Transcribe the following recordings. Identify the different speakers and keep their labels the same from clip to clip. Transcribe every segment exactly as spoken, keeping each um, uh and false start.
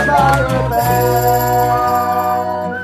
Speaker 1: by your band.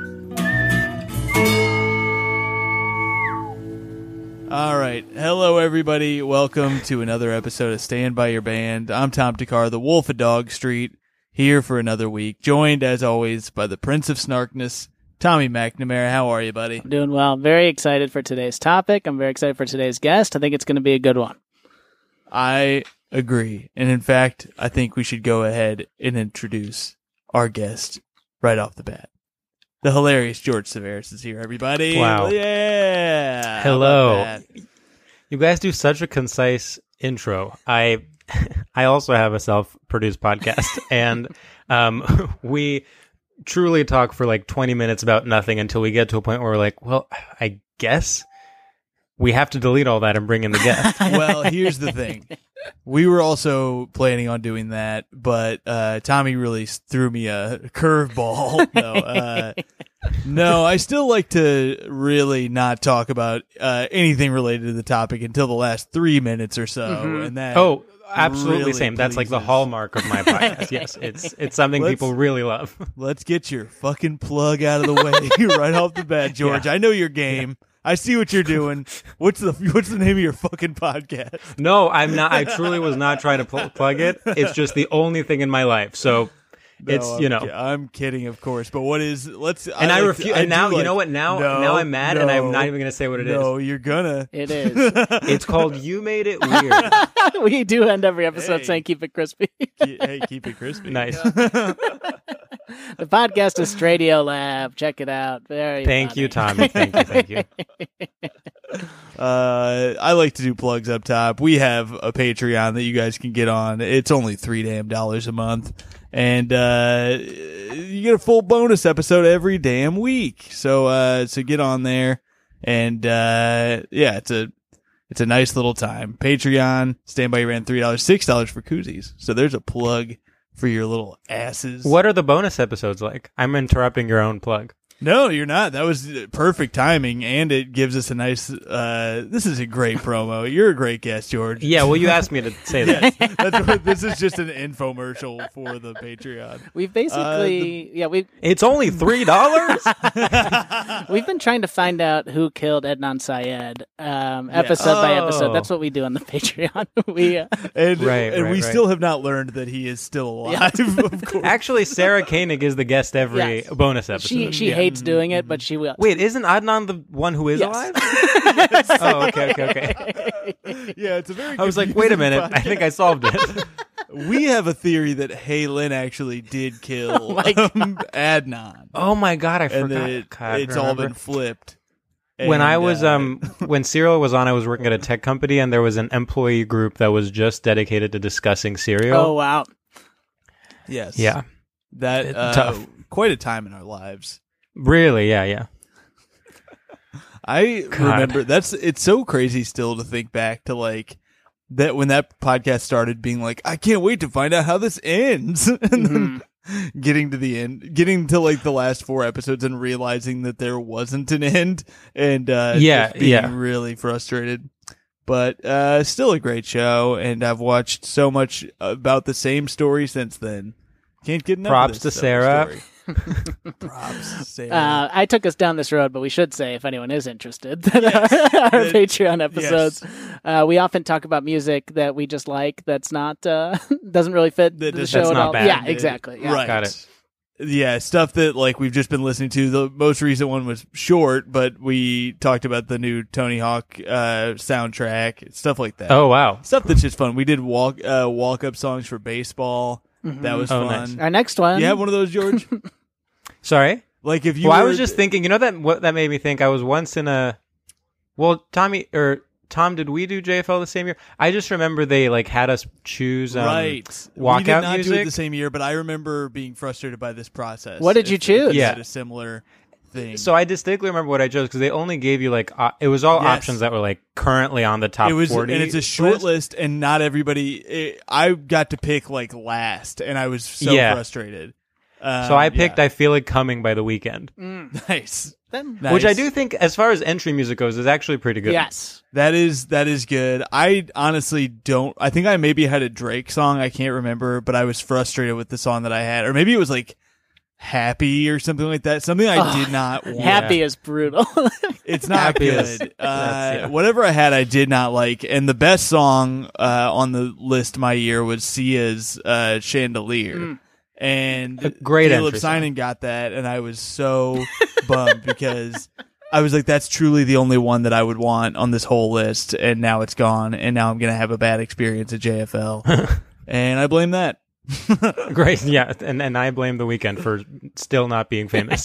Speaker 2: All right. Hello, everybody. Welcome to another episode of Stand By Your Band. I'm Tom Takar, the Wolf of Dog Street, here for another week, joined, as always, by the Prince of Snarkness, Tommy McNamara. How are you, buddy?
Speaker 3: I'm doing well. I'm very excited for today's topic. I'm very excited for today's guest. I think it's going to be a good one.
Speaker 2: I agree. And in fact, I think we should go ahead and introduce our guest right off the bat. The hilarious George Severus is here, everybody.
Speaker 4: Wow.
Speaker 2: Yeah.
Speaker 4: Hello. You guys do such a concise intro. I I also have a self-produced podcast, and um, we truly talk for like twenty minutes about nothing until we get to a point where we're like, well, I guess we have to delete all that and bring in the guest.
Speaker 2: Well, here's the thing. We were also planning on doing that, but uh, Tommy really threw me a curveball. No, uh, no, I still like to really not talk about uh, anything related to the topic until the last three minutes or so.
Speaker 3: Mm-hmm.
Speaker 2: And that
Speaker 4: Oh, absolutely
Speaker 2: really
Speaker 4: same. That's like the
Speaker 2: pleases.
Speaker 4: hallmark of my podcast. Yes, it's it's something
Speaker 2: Let's-
Speaker 4: people really love.
Speaker 2: Let's get your fucking plug out of the way right off the bat, George.
Speaker 4: Yeah.
Speaker 2: I know your game. I see what you're doing. What's the What's the name of your fucking podcast?
Speaker 4: No, I'm not. I truly was not trying to pl- plug it. It's just the only thing in my life. So it's
Speaker 2: No,
Speaker 4: you
Speaker 2: I'm
Speaker 4: know.
Speaker 2: ki- I'm kidding, of course. But what is? Let's.
Speaker 4: And I,
Speaker 2: like
Speaker 4: refuse.
Speaker 2: to-
Speaker 4: And now,
Speaker 2: do
Speaker 4: you know
Speaker 2: like-
Speaker 4: what? Now,
Speaker 2: No,
Speaker 4: now I'm mad, and I'm
Speaker 2: no,
Speaker 4: not even going to say what it is.
Speaker 2: No, you're gonna.
Speaker 3: It is.
Speaker 4: It's called "You Made It Weird."
Speaker 3: We do end every episode
Speaker 2: Hey.
Speaker 3: saying keep it crispy.
Speaker 2: Ke- hey, keep it crispy.
Speaker 4: Nice.
Speaker 3: The podcast is Stradio Lab. Check it out. Very
Speaker 4: Thank
Speaker 3: funny.
Speaker 4: you, Tommy. Thank you. Thank you.
Speaker 2: Uh, I like to do plugs up top. We have a Patreon that you guys can get on. It's only three damn dollars a month, and uh, you get a full bonus episode every damn week. So, uh, so get on there, and uh, yeah, it's a it's a nice little time. Patreon, Stand By Your Band, three dollars, six dollars for koozies. So there's a plug for your little asses.
Speaker 4: What are the bonus episodes like? I'm interrupting your own plug.
Speaker 2: No, you're not. That was perfect timing, and it gives us a nice. Uh, this is a great promo. You're a great guest, George.
Speaker 4: Yeah, well, you asked me to say that.
Speaker 2: That's what, this is just an infomercial for the Patreon.
Speaker 3: We've basically,
Speaker 2: Uh,
Speaker 3: yeah, we've
Speaker 4: It's only three dollars.
Speaker 3: we've been trying to find out who killed Adnan Syed, um, episode by episode.
Speaker 4: Oh.
Speaker 3: That's what we do on the Patreon. we uh,
Speaker 2: And,
Speaker 4: Right,
Speaker 2: and
Speaker 4: right,
Speaker 2: we
Speaker 4: right.
Speaker 2: still have not learned that he is still alive. Of course.
Speaker 4: Actually, Sarah Koenig is the guest every
Speaker 3: Yes.
Speaker 4: bonus episode.
Speaker 3: she she
Speaker 2: Yeah.
Speaker 3: hates doing it, but she will.
Speaker 4: Wait, isn't Adnan the one who is
Speaker 3: Yes.
Speaker 4: alive? Oh, okay, okay, okay.
Speaker 2: Yeah, it's a very.
Speaker 4: I was like, wait a
Speaker 2: confusing
Speaker 4: minute. I
Speaker 2: podcast.
Speaker 4: think I solved it.
Speaker 2: We have a theory that Hey Lin actually did kill
Speaker 3: Oh my
Speaker 2: um, Adnan,
Speaker 4: Oh my god, I
Speaker 2: and
Speaker 4: forgot.
Speaker 2: that it,
Speaker 4: God,
Speaker 2: it's all
Speaker 4: remember.
Speaker 2: been flipped.
Speaker 4: When
Speaker 2: And,
Speaker 4: I was
Speaker 2: uh,
Speaker 4: um when Serial was on, I was working at a tech company, and there was an employee group that was just dedicated to discussing Serial.
Speaker 3: Oh wow.
Speaker 2: yes,
Speaker 4: Yeah,
Speaker 2: that
Speaker 4: It's
Speaker 2: uh,
Speaker 4: tough.
Speaker 2: Quite a time in our lives.
Speaker 4: really? Yeah, yeah.
Speaker 2: I
Speaker 4: God.
Speaker 2: remember that's it's so crazy still to think back to like that when that podcast started being like, I can't wait to find out how this ends. and then getting to the end, getting to like the last four episodes and realizing that there wasn't an end and uh
Speaker 4: Yeah,
Speaker 2: just being
Speaker 4: yeah.
Speaker 2: really frustrated. But uh still a great show, and I've watched so much about the same story since then. Can't get enough of
Speaker 4: Props
Speaker 2: this
Speaker 4: to
Speaker 2: summer
Speaker 4: Sarah.
Speaker 2: story. Props, Sarah.
Speaker 3: Uh, I took us down this road, but we should say, if anyone is interested, that
Speaker 2: Yes.
Speaker 3: our, our
Speaker 2: That-
Speaker 3: Patreon episodes, uh, we often talk about music that we just like that's not uh, doesn't really fit
Speaker 2: That
Speaker 3: the
Speaker 2: does-
Speaker 3: show
Speaker 4: That's
Speaker 3: at
Speaker 4: not
Speaker 3: all.
Speaker 4: bad.
Speaker 3: Yeah, exactly. Yeah.
Speaker 2: Right.
Speaker 4: Got it.
Speaker 2: Yeah, stuff that like we've just been listening to. The most recent one was short, but we talked about the new Tony Hawk uh, soundtrack, stuff like that.
Speaker 4: Oh wow.
Speaker 2: Stuff that's just fun. We did walk uh, walk up songs for baseball. That was
Speaker 4: Oh,
Speaker 2: fun.
Speaker 4: nice.
Speaker 3: Our next one.
Speaker 2: You have one of those, George?
Speaker 4: Sorry.
Speaker 2: Like if you
Speaker 4: Well, I
Speaker 2: were-
Speaker 4: was just thinking. You know that what that made me think. I was once in a. Well, Tommy or Tom, did we do J F L the same year? I just remember they like had us choose um,
Speaker 2: right. we
Speaker 4: walkout
Speaker 2: did not do
Speaker 4: music.
Speaker 2: it the same year, but I remember being frustrated by this process.
Speaker 3: What did you
Speaker 2: If- if
Speaker 3: choose?
Speaker 2: you
Speaker 4: Yeah.
Speaker 2: had a similar thing.
Speaker 4: So I distinctly remember what I chose because they only gave you like uh, it was all
Speaker 2: Yes.
Speaker 4: options that were like currently on the top
Speaker 2: it was,
Speaker 4: forty.
Speaker 2: and it's a short
Speaker 4: list.
Speaker 2: list, and not everybody. It, I got to pick like last, and I was so
Speaker 4: Yeah.
Speaker 2: frustrated. Um,
Speaker 4: So I picked
Speaker 2: yeah.
Speaker 4: "I Feel It Coming" by The Weeknd.
Speaker 3: Mm.
Speaker 2: Nice.
Speaker 3: Then
Speaker 2: Nice.
Speaker 4: Which I do think, as far as entry music goes, is actually pretty good.
Speaker 3: yes,
Speaker 2: That is that is good. I honestly don't. I think I maybe had a Drake song. I can't remember, but I was frustrated with the song that I had, or maybe it was like Happy or something like that. Something I
Speaker 3: Ugh,
Speaker 2: did not want.
Speaker 3: Happy is brutal.
Speaker 2: It's not
Speaker 4: Happy is-
Speaker 2: good. Uh,
Speaker 4: that's- yeah.
Speaker 2: Whatever I had, I did not like. And the best song uh, on the list my year was Sia's uh, Chandelier.
Speaker 3: Mm.
Speaker 2: And
Speaker 4: A great
Speaker 2: Caleb
Speaker 4: entry song.
Speaker 2: Simon got that, and I was so bummed because I was like, that's truly the only one that I would want on this whole list, and now it's gone, and now I'm going to have a bad experience at J F L. And I blame that.
Speaker 4: Great, yeah, and and I blame The Weeknd for still not being famous.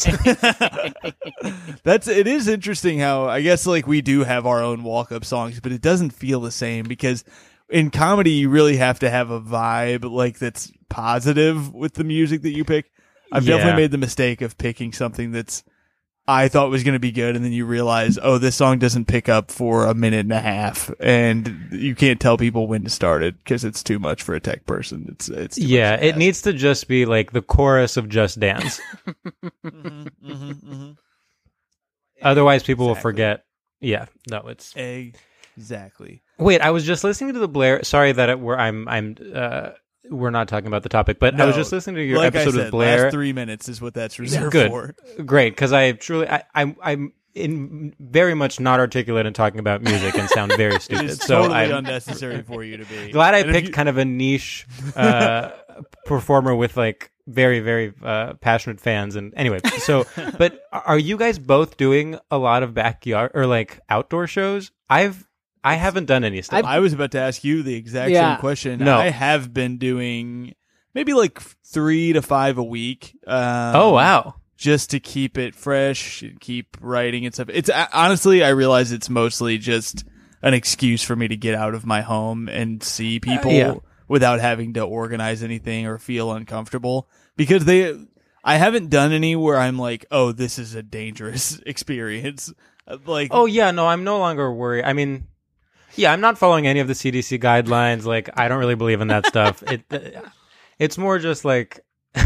Speaker 2: That's it is interesting how I guess like we do have our own walk up songs, but it doesn't feel the same because in comedy you really have to have a vibe like that's positive with the music that you pick. I've
Speaker 4: Yeah.
Speaker 2: definitely made the mistake of picking something that's I thought was going to be good, and then you realize, oh, this song doesn't pick up for a minute and a half, and you can't tell people when to start it because it's too much for a tech person. It's it's too
Speaker 4: Yeah,
Speaker 2: much to
Speaker 4: it
Speaker 2: ask.
Speaker 4: needs to just be like the chorus of Just Dance.
Speaker 2: Mhm, mhm, mhm.
Speaker 4: Otherwise, people will
Speaker 2: Exactly.
Speaker 4: forget. Yeah, no, it's.
Speaker 2: Exactly.
Speaker 4: Wait, I was just listening to the Blair. Sorry that it, we're I'm I'm uh we're not talking about the topic, but I was
Speaker 2: No,
Speaker 4: just listening to your
Speaker 2: like
Speaker 4: episode
Speaker 2: I said,
Speaker 4: with Blair.
Speaker 2: last three minutes is what that's reserved
Speaker 4: Good.
Speaker 2: for.
Speaker 4: Great, because I truly I I'm I'm in very much not articulate in talking about music and sound very stupid.
Speaker 2: It's
Speaker 4: so
Speaker 2: totally
Speaker 4: I'm
Speaker 2: unnecessary for you to be.
Speaker 4: glad I
Speaker 2: And if
Speaker 4: picked
Speaker 2: you-
Speaker 4: kind of a niche uh, performer with like very very uh, passionate fans. And anyway, so but are you guys both doing a lot of backyard or like outdoor shows? I've I haven't done any stuff.
Speaker 2: I was about to ask you the exact
Speaker 3: Yeah.
Speaker 2: same question.
Speaker 4: No.
Speaker 2: I have been doing maybe like three to five a week. Um,
Speaker 4: oh wow.
Speaker 2: Just to keep it fresh, and keep writing and stuff. It's uh, honestly, I realize it's mostly just an excuse for me to get out of my home and see people
Speaker 4: yeah.
Speaker 2: without having to organize anything or feel uncomfortable. Because they, I haven't done any where I'm like, oh, this is a dangerous experience. Uh, Like,
Speaker 4: Oh yeah, no, I'm no longer worried. I mean, yeah, I'm not following any of the C D C guidelines. Like, I don't really believe in that stuff. It, uh, it's more just like,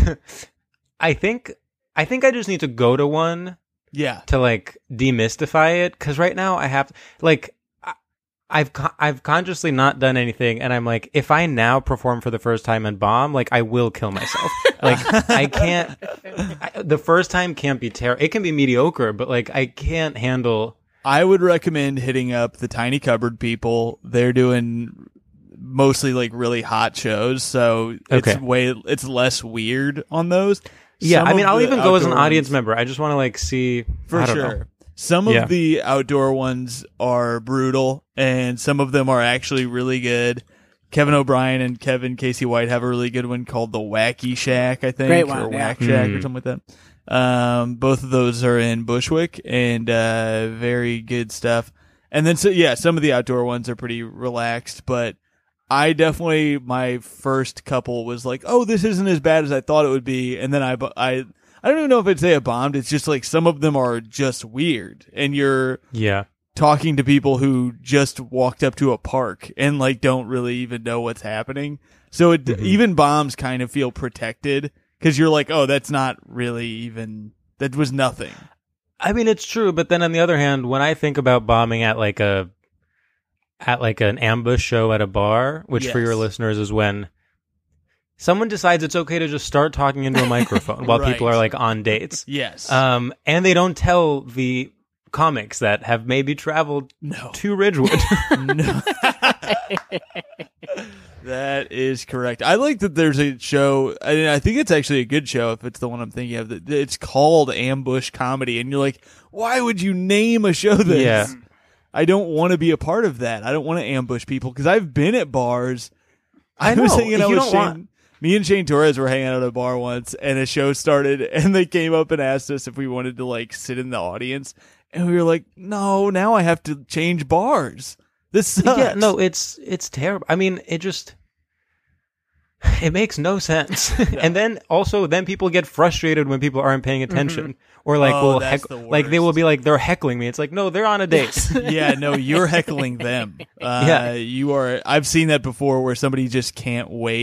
Speaker 4: I think, I think I just need to go to one
Speaker 2: yeah,
Speaker 4: to like demystify it. Because right now I have like, I- I've con- I've consciously not done anything, and I'm like, if I now perform for the first time and bomb, like I will kill myself. Like I can't. I, the first time can't be terrible. It can be mediocre, but like I can't handle.
Speaker 2: I would recommend hitting up the Tiny Cupboard people. They're doing mostly like really hot shows, so it's
Speaker 4: Okay.
Speaker 2: way it's less weird on those.
Speaker 4: Yeah,
Speaker 2: Some
Speaker 4: I mean,
Speaker 2: of
Speaker 4: I'll
Speaker 2: the
Speaker 4: even go as an
Speaker 2: outdoor
Speaker 4: audience
Speaker 2: ones-
Speaker 4: member. I just want to like see
Speaker 2: for
Speaker 4: I don't
Speaker 2: sure.
Speaker 4: know.
Speaker 2: Some of
Speaker 4: Yeah.
Speaker 2: the outdoor ones are brutal, and some of them are actually really good. Kevin O'Brien and Kevin Casey White have a really good one called the Wacky Shack, I think,
Speaker 3: Great
Speaker 2: or
Speaker 3: one, yeah.
Speaker 2: Whack Shack or
Speaker 4: Mm.
Speaker 2: something like that. Um, both of those are in Bushwick, and uh, very good stuff. And then, so yeah, some of the outdoor ones are pretty relaxed, but I definitely my first couple was like, oh, this isn't as bad as I thought it would be, and then I bu- I. I don't even know if I'd say it bombed. It's just like some of them are just weird, and you're
Speaker 4: Yeah,
Speaker 2: talking to people who just walked up to a park and like don't really even know what's happening. So it,
Speaker 4: Mhm.
Speaker 2: even bombs kind of feel protected because you're like, oh, that's not really even, that was nothing.
Speaker 4: I mean it's true, but then on the other hand, when I think about bombing at like a at like an ambush show at a bar, which for your
Speaker 2: Yes.
Speaker 4: listeners is when someone decides it's okay to just start talking into a microphone while people
Speaker 2: Right.
Speaker 4: are like on dates.
Speaker 2: Yes.
Speaker 4: Um, and they don't tell the comics that have maybe traveled
Speaker 2: no.
Speaker 4: to Ridgewood.
Speaker 2: no. That is correct. I like that there's a show, and I think it's actually a good show if it's the one I'm thinking of. that It's called Ambush Comedy, and you're like, why would you name a show this?
Speaker 4: Yeah.
Speaker 2: I don't want to be a part of that. I don't want to ambush people because I've been at bars.
Speaker 4: I
Speaker 2: was
Speaker 4: know.
Speaker 2: hanging out
Speaker 4: You
Speaker 2: with
Speaker 4: don't
Speaker 2: Shane.
Speaker 4: want-
Speaker 2: Me and Shane Torres were hanging out at a bar once, and a show started, and they came up and asked us if we wanted to like sit in the audience, and we were like, no, now I have to change bars. This sucks.
Speaker 4: Yeah, no, it's it's terrible. I mean, it just it makes no sense. And then also, then people get frustrated when people aren't paying attention, or like,
Speaker 2: Oh,
Speaker 4: will
Speaker 2: that's
Speaker 4: heck-
Speaker 2: the
Speaker 4: like they will
Speaker 2: worst.
Speaker 4: be like they're heckling me. It's like, no, they're on a date.
Speaker 2: Yeah, no, you're heckling them. Uh,
Speaker 4: Yeah.
Speaker 2: you are. I've seen that before, where somebody just can't wait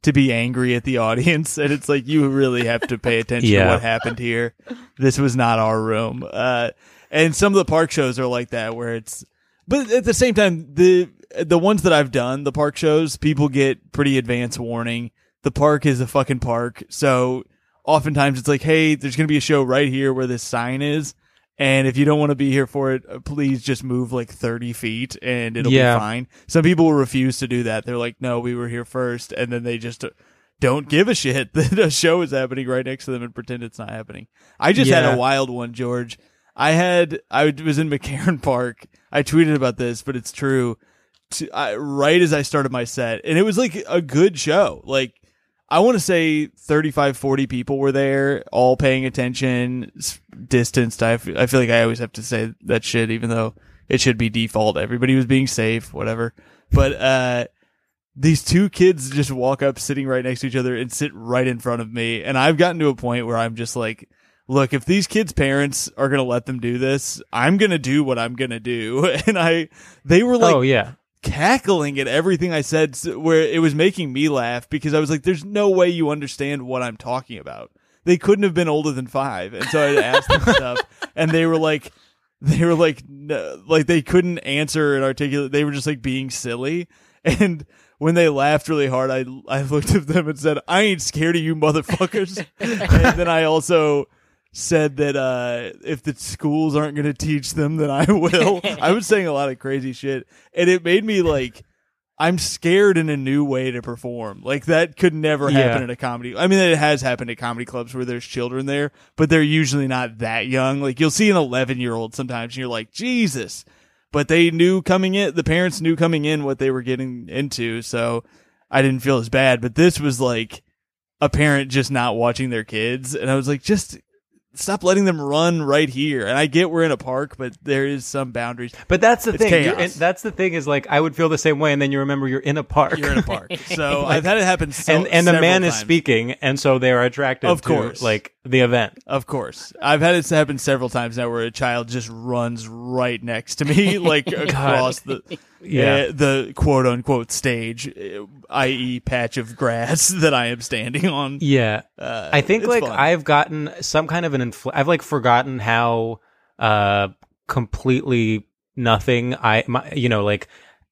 Speaker 2: to be angry at the audience, and it's like you really have to pay attention
Speaker 4: Yeah.
Speaker 2: to what happened here. This was not our room. Uh, and some of the park shows are like that, where it's. But at the same time, the the ones that I've done, the park shows, people get pretty advance warning. The park is a fucking park, so oftentimes it's like, hey, there's going to be a show right here where this sign is, and if you don't want to be here for it, uh, please just move like thirty feet, and it'll
Speaker 4: Yeah.
Speaker 2: be fine. Some people will refuse to do that. They're like, no, we were here first, and then they just uh, don't give a shit that a show is happening right next to them and pretend it's not happening. I just had
Speaker 4: Yeah.
Speaker 2: a wild one, George. I had I was in McCarran Park. I tweeted about this, but it's true. To, I, right as I started my set, and it was like a good show. Like I want to say thirty-five, forty people were there, all paying attention, s- distanced. I, f- I feel like I always have to say that shit, even though it should be default. Everybody was being safe, whatever. But uh, these two kids just walk up, sitting right next to each other, and sit right in front of me. And I've gotten to a point where I'm just like, look, if these kids' parents are going to let them do this, I'm going to do what I'm going to do. And I, they were like
Speaker 4: oh yeah.
Speaker 2: cackling at everything I said, s- where it was making me laugh because I was like, there's no way you understand what I'm talking about. They couldn't have been older than five. And so I asked them stuff, and they were like, they were like, no, like they couldn't answer and articulate. They were just like being silly. And when they laughed really hard, I, I looked at them and said, I ain't scared of you motherfuckers. And then I also said that uh, if the schools aren't going to teach them, then I will. I was saying a lot of crazy shit, and it made me like, I'm scared in a new way to perform. Like that could never happen
Speaker 4: Yeah.
Speaker 2: at a comedy. I mean, it has happened at comedy clubs where there's children there, but they're usually not that young. Like you'll see an eleven year old sometimes, and you're like, Jesus. But they knew coming in, the parents knew coming in what they were getting into, so I didn't feel as bad. But this was like a parent just not watching their kids, and I was like, just stop letting them run right here. And I get we're in a park, but there is some boundaries.
Speaker 4: But that's the
Speaker 2: It's
Speaker 4: thing. You're
Speaker 2: chaos.
Speaker 4: in, that's the thing is like I would feel the same way, and then you remember you're in a park.
Speaker 2: You're in a park. So I've had it happen so,
Speaker 4: and and the
Speaker 2: several
Speaker 4: man is
Speaker 2: times.
Speaker 4: speaking, and so they are attracted
Speaker 2: Of
Speaker 4: to
Speaker 2: course.
Speaker 4: like the event.
Speaker 2: Of course. I've had it happen several times now where a child just runs right next to me, like across the
Speaker 4: Yeah.
Speaker 2: uh, the quote unquote stage, uh, that is patch of grass that I am standing on.
Speaker 4: Yeah,
Speaker 2: Uh,
Speaker 4: I think
Speaker 2: it's
Speaker 4: like
Speaker 2: fun.
Speaker 4: I've gotten some kind of an infl- I've like forgotten how uh completely nothing I my, you know like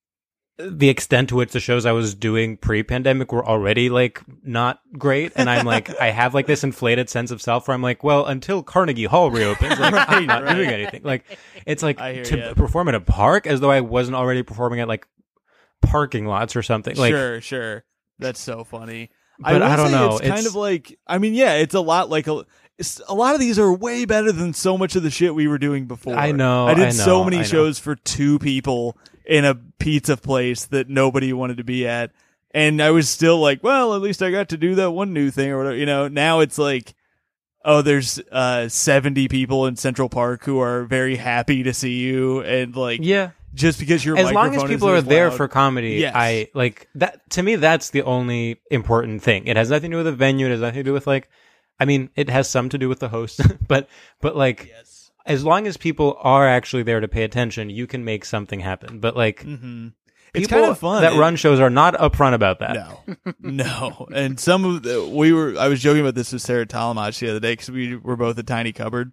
Speaker 4: the extent to which the shows I was doing pre-pandemic were already like not great, and I'm like I have like this inflated sense of self where I'm like, well, until Carnegie Hall reopens, like I'm
Speaker 2: Right,
Speaker 4: not
Speaker 2: right.
Speaker 4: doing anything. Like it's like
Speaker 2: I hear
Speaker 4: to
Speaker 2: ya.
Speaker 4: perform at a park as though I wasn't already performing at like parking lots or something. Like
Speaker 2: sure, sure. That's so funny.
Speaker 4: But
Speaker 2: will
Speaker 4: I don't
Speaker 2: say
Speaker 4: know,
Speaker 2: It's, kind
Speaker 4: it's-
Speaker 2: of like, I mean, yeah, it's a lot like a. It's, a lot of these are way better than so much of the shit we were doing before.
Speaker 4: I know,
Speaker 2: I did
Speaker 4: I
Speaker 2: so
Speaker 4: know,
Speaker 2: many
Speaker 4: I know.
Speaker 2: shows for two people in a pizza place that nobody wanted to be at, and I was still like, well, at least I got to do that one new thing or whatever. You know, now it's like, oh, there's uh seventy people in Central Park who are very happy to see you, and like,
Speaker 4: yeah.
Speaker 2: just because your
Speaker 4: As long as
Speaker 2: microphone
Speaker 4: people
Speaker 2: isn't
Speaker 4: are
Speaker 2: as
Speaker 4: there
Speaker 2: loud.
Speaker 4: for comedy,
Speaker 2: Yes.
Speaker 4: I like that. To me, that's the only important thing. It has nothing to do with the venue. It has nothing to do with like, I mean, it has some to do with the host, but but like,
Speaker 2: Yes.
Speaker 4: as long as people are actually there to pay attention, you can make something happen. But like,
Speaker 2: Mm-hmm. It's
Speaker 4: people
Speaker 2: kind of fun.
Speaker 4: that
Speaker 2: It-
Speaker 4: run shows are not upfront about that.
Speaker 2: No, no. And some of the, we were, I was joking about this with Sarah Talamach the other day because we were both at Tiny Cupboard.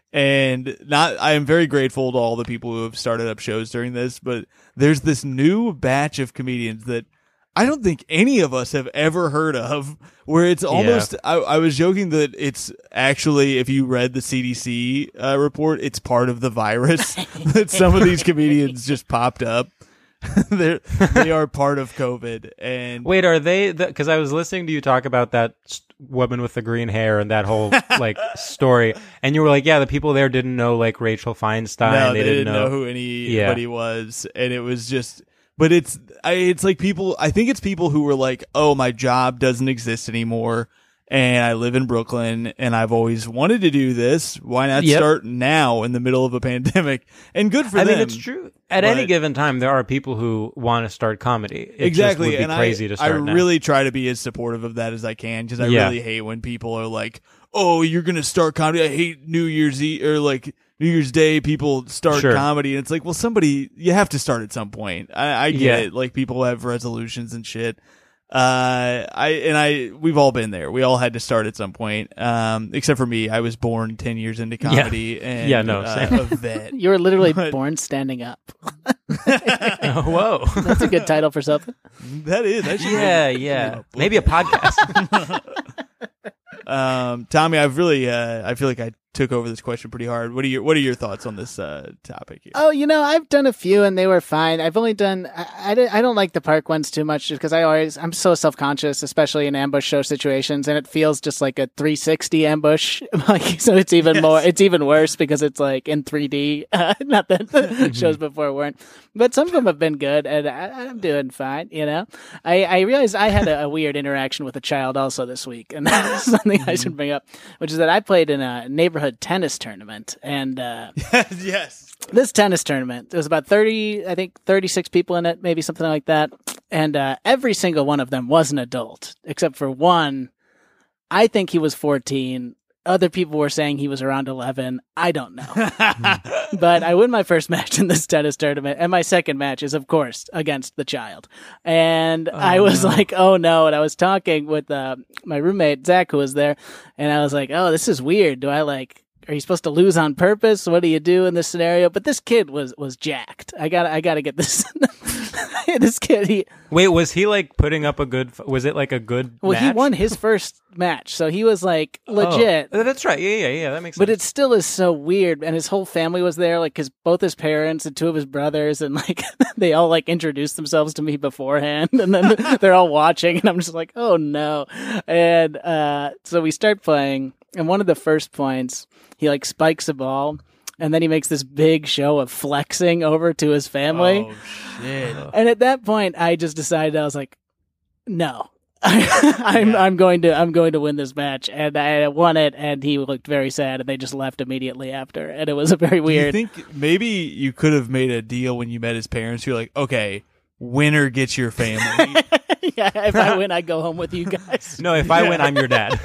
Speaker 2: And not, I am very grateful to all the people who have started up shows during this, but there's this new batch of comedians that I don't think any of us have ever heard of, where it's almost, I, I was joking that it's actually, if you read the C D C uh, report, it's part of the virus that some of these comedians just popped up. They're, they are part of COVID. And
Speaker 4: Wait, are they? Because I was listening to you talk about that s- woman with the green hair and that whole like story, and you were like, "Yeah, the people there didn't know like Rachel Feinstein.
Speaker 2: no,
Speaker 4: they,
Speaker 2: they, didn't know, who anybody
Speaker 4: Yeah.
Speaker 2: was, and it was just. But it's, I, it's like people. I think it's people who were like, "Oh, my job doesn't exist anymore, and I live in Brooklyn, and I've always wanted to do this. Why not
Speaker 4: Yep.
Speaker 2: start now in the middle of a pandemic?" And good for
Speaker 4: I
Speaker 2: them.
Speaker 4: mean, it's true. At any
Speaker 2: but-
Speaker 4: given time, there are people who want to start comedy. It
Speaker 2: Exactly,
Speaker 4: just would be
Speaker 2: and
Speaker 4: crazy
Speaker 2: I,
Speaker 4: to start
Speaker 2: I
Speaker 4: now.
Speaker 2: really try to be as supportive of that as I can because I
Speaker 4: Yeah.
Speaker 2: really hate when people are like, "Oh, you're gonna start comedy." I hate New Year's Eve or like New Year's Day. People start
Speaker 4: Sure.
Speaker 2: comedy, and it's like, well, somebody you have to start at some point. I, I get
Speaker 4: Yeah.
Speaker 2: it. Like people have resolutions and shit. Uh, I and I we've all been there. We all had to start at some point. Um, except for me, I was born ten years into comedy.
Speaker 4: Yeah.
Speaker 2: And
Speaker 4: Yeah, no,
Speaker 2: uh,
Speaker 4: same.
Speaker 2: a vet.
Speaker 3: You were literally
Speaker 2: But-
Speaker 3: born standing up.
Speaker 4: Oh, whoa.
Speaker 3: That's a good title for something.
Speaker 2: That is. That should be-
Speaker 4: Yeah,
Speaker 2: should be
Speaker 4: yeah.
Speaker 2: a book.
Speaker 4: Maybe a podcast.
Speaker 2: Um, Tommy, I've really, uh, I feel like I took over this question pretty hard. What are your, what are your thoughts on this uh, topic here?
Speaker 3: Oh, you know, I've done a few and they were fine. I've only done, I, I, don't- I don't like the park ones too much just because I always, I'm so self conscious, especially in ambush show situations, and it feels just like a three sixty ambush. Like, so it's even
Speaker 2: Yes.
Speaker 3: more, it's even worse because it's like in three D. Uh, not that the shows before weren't, but some of them have been good and I, I'm doing fine, you know? I, I realized I had a, a weird interaction with a child also this week, and that's something I should bring up, which is that I played in a neighborhood tennis tournament, and, uh,
Speaker 2: Yes.
Speaker 3: this tennis tournament, there was about thirty, I think thirty-six people in it, maybe something like that. And uh, every single one of them was an adult, except for one. I think he was fourteen. Other people were saying he was around eleven. I don't know. But I win my first match in this tennis tournament. And my second match is, of course, against the child. And I was
Speaker 4: no.
Speaker 3: like, oh no. And I was talking with uh, my roommate, Zach, who was there. And I was like, oh, this is weird. Do I like, are you supposed to lose on purpose? What do you do in this scenario? But this kid was, was jacked. I got I got to get this. This kid, he
Speaker 4: Wait, was he like putting up a good, f- was it like a good
Speaker 3: well,
Speaker 4: match?
Speaker 3: he won his first match, so he was like legit.
Speaker 4: Oh, that's right. Yeah, yeah, yeah. That makes sense.
Speaker 3: But it still is so weird, and his whole family was there, like his both his parents and two of his brothers, and like they all like introduced themselves to me beforehand, and then they're all watching, and I'm just like, oh no. And uh, so we start playing, and one of the first points, he like spikes a ball, and then he makes this big show of flexing over to his family.
Speaker 2: Oh shit.
Speaker 3: And at that point, I just decided I was like, no. I'm
Speaker 2: Yeah.
Speaker 3: I'm going to I'm going to win this match, and I won it. And he looked very sad, and they just left immediately after, and it was a very
Speaker 2: Do you
Speaker 3: weird.
Speaker 2: think maybe you could have made a deal when you met his parents? You're like, okay, winner gets your family.
Speaker 3: Yeah, if I win, I go home with you guys.
Speaker 4: No, if I win, I'm your dad.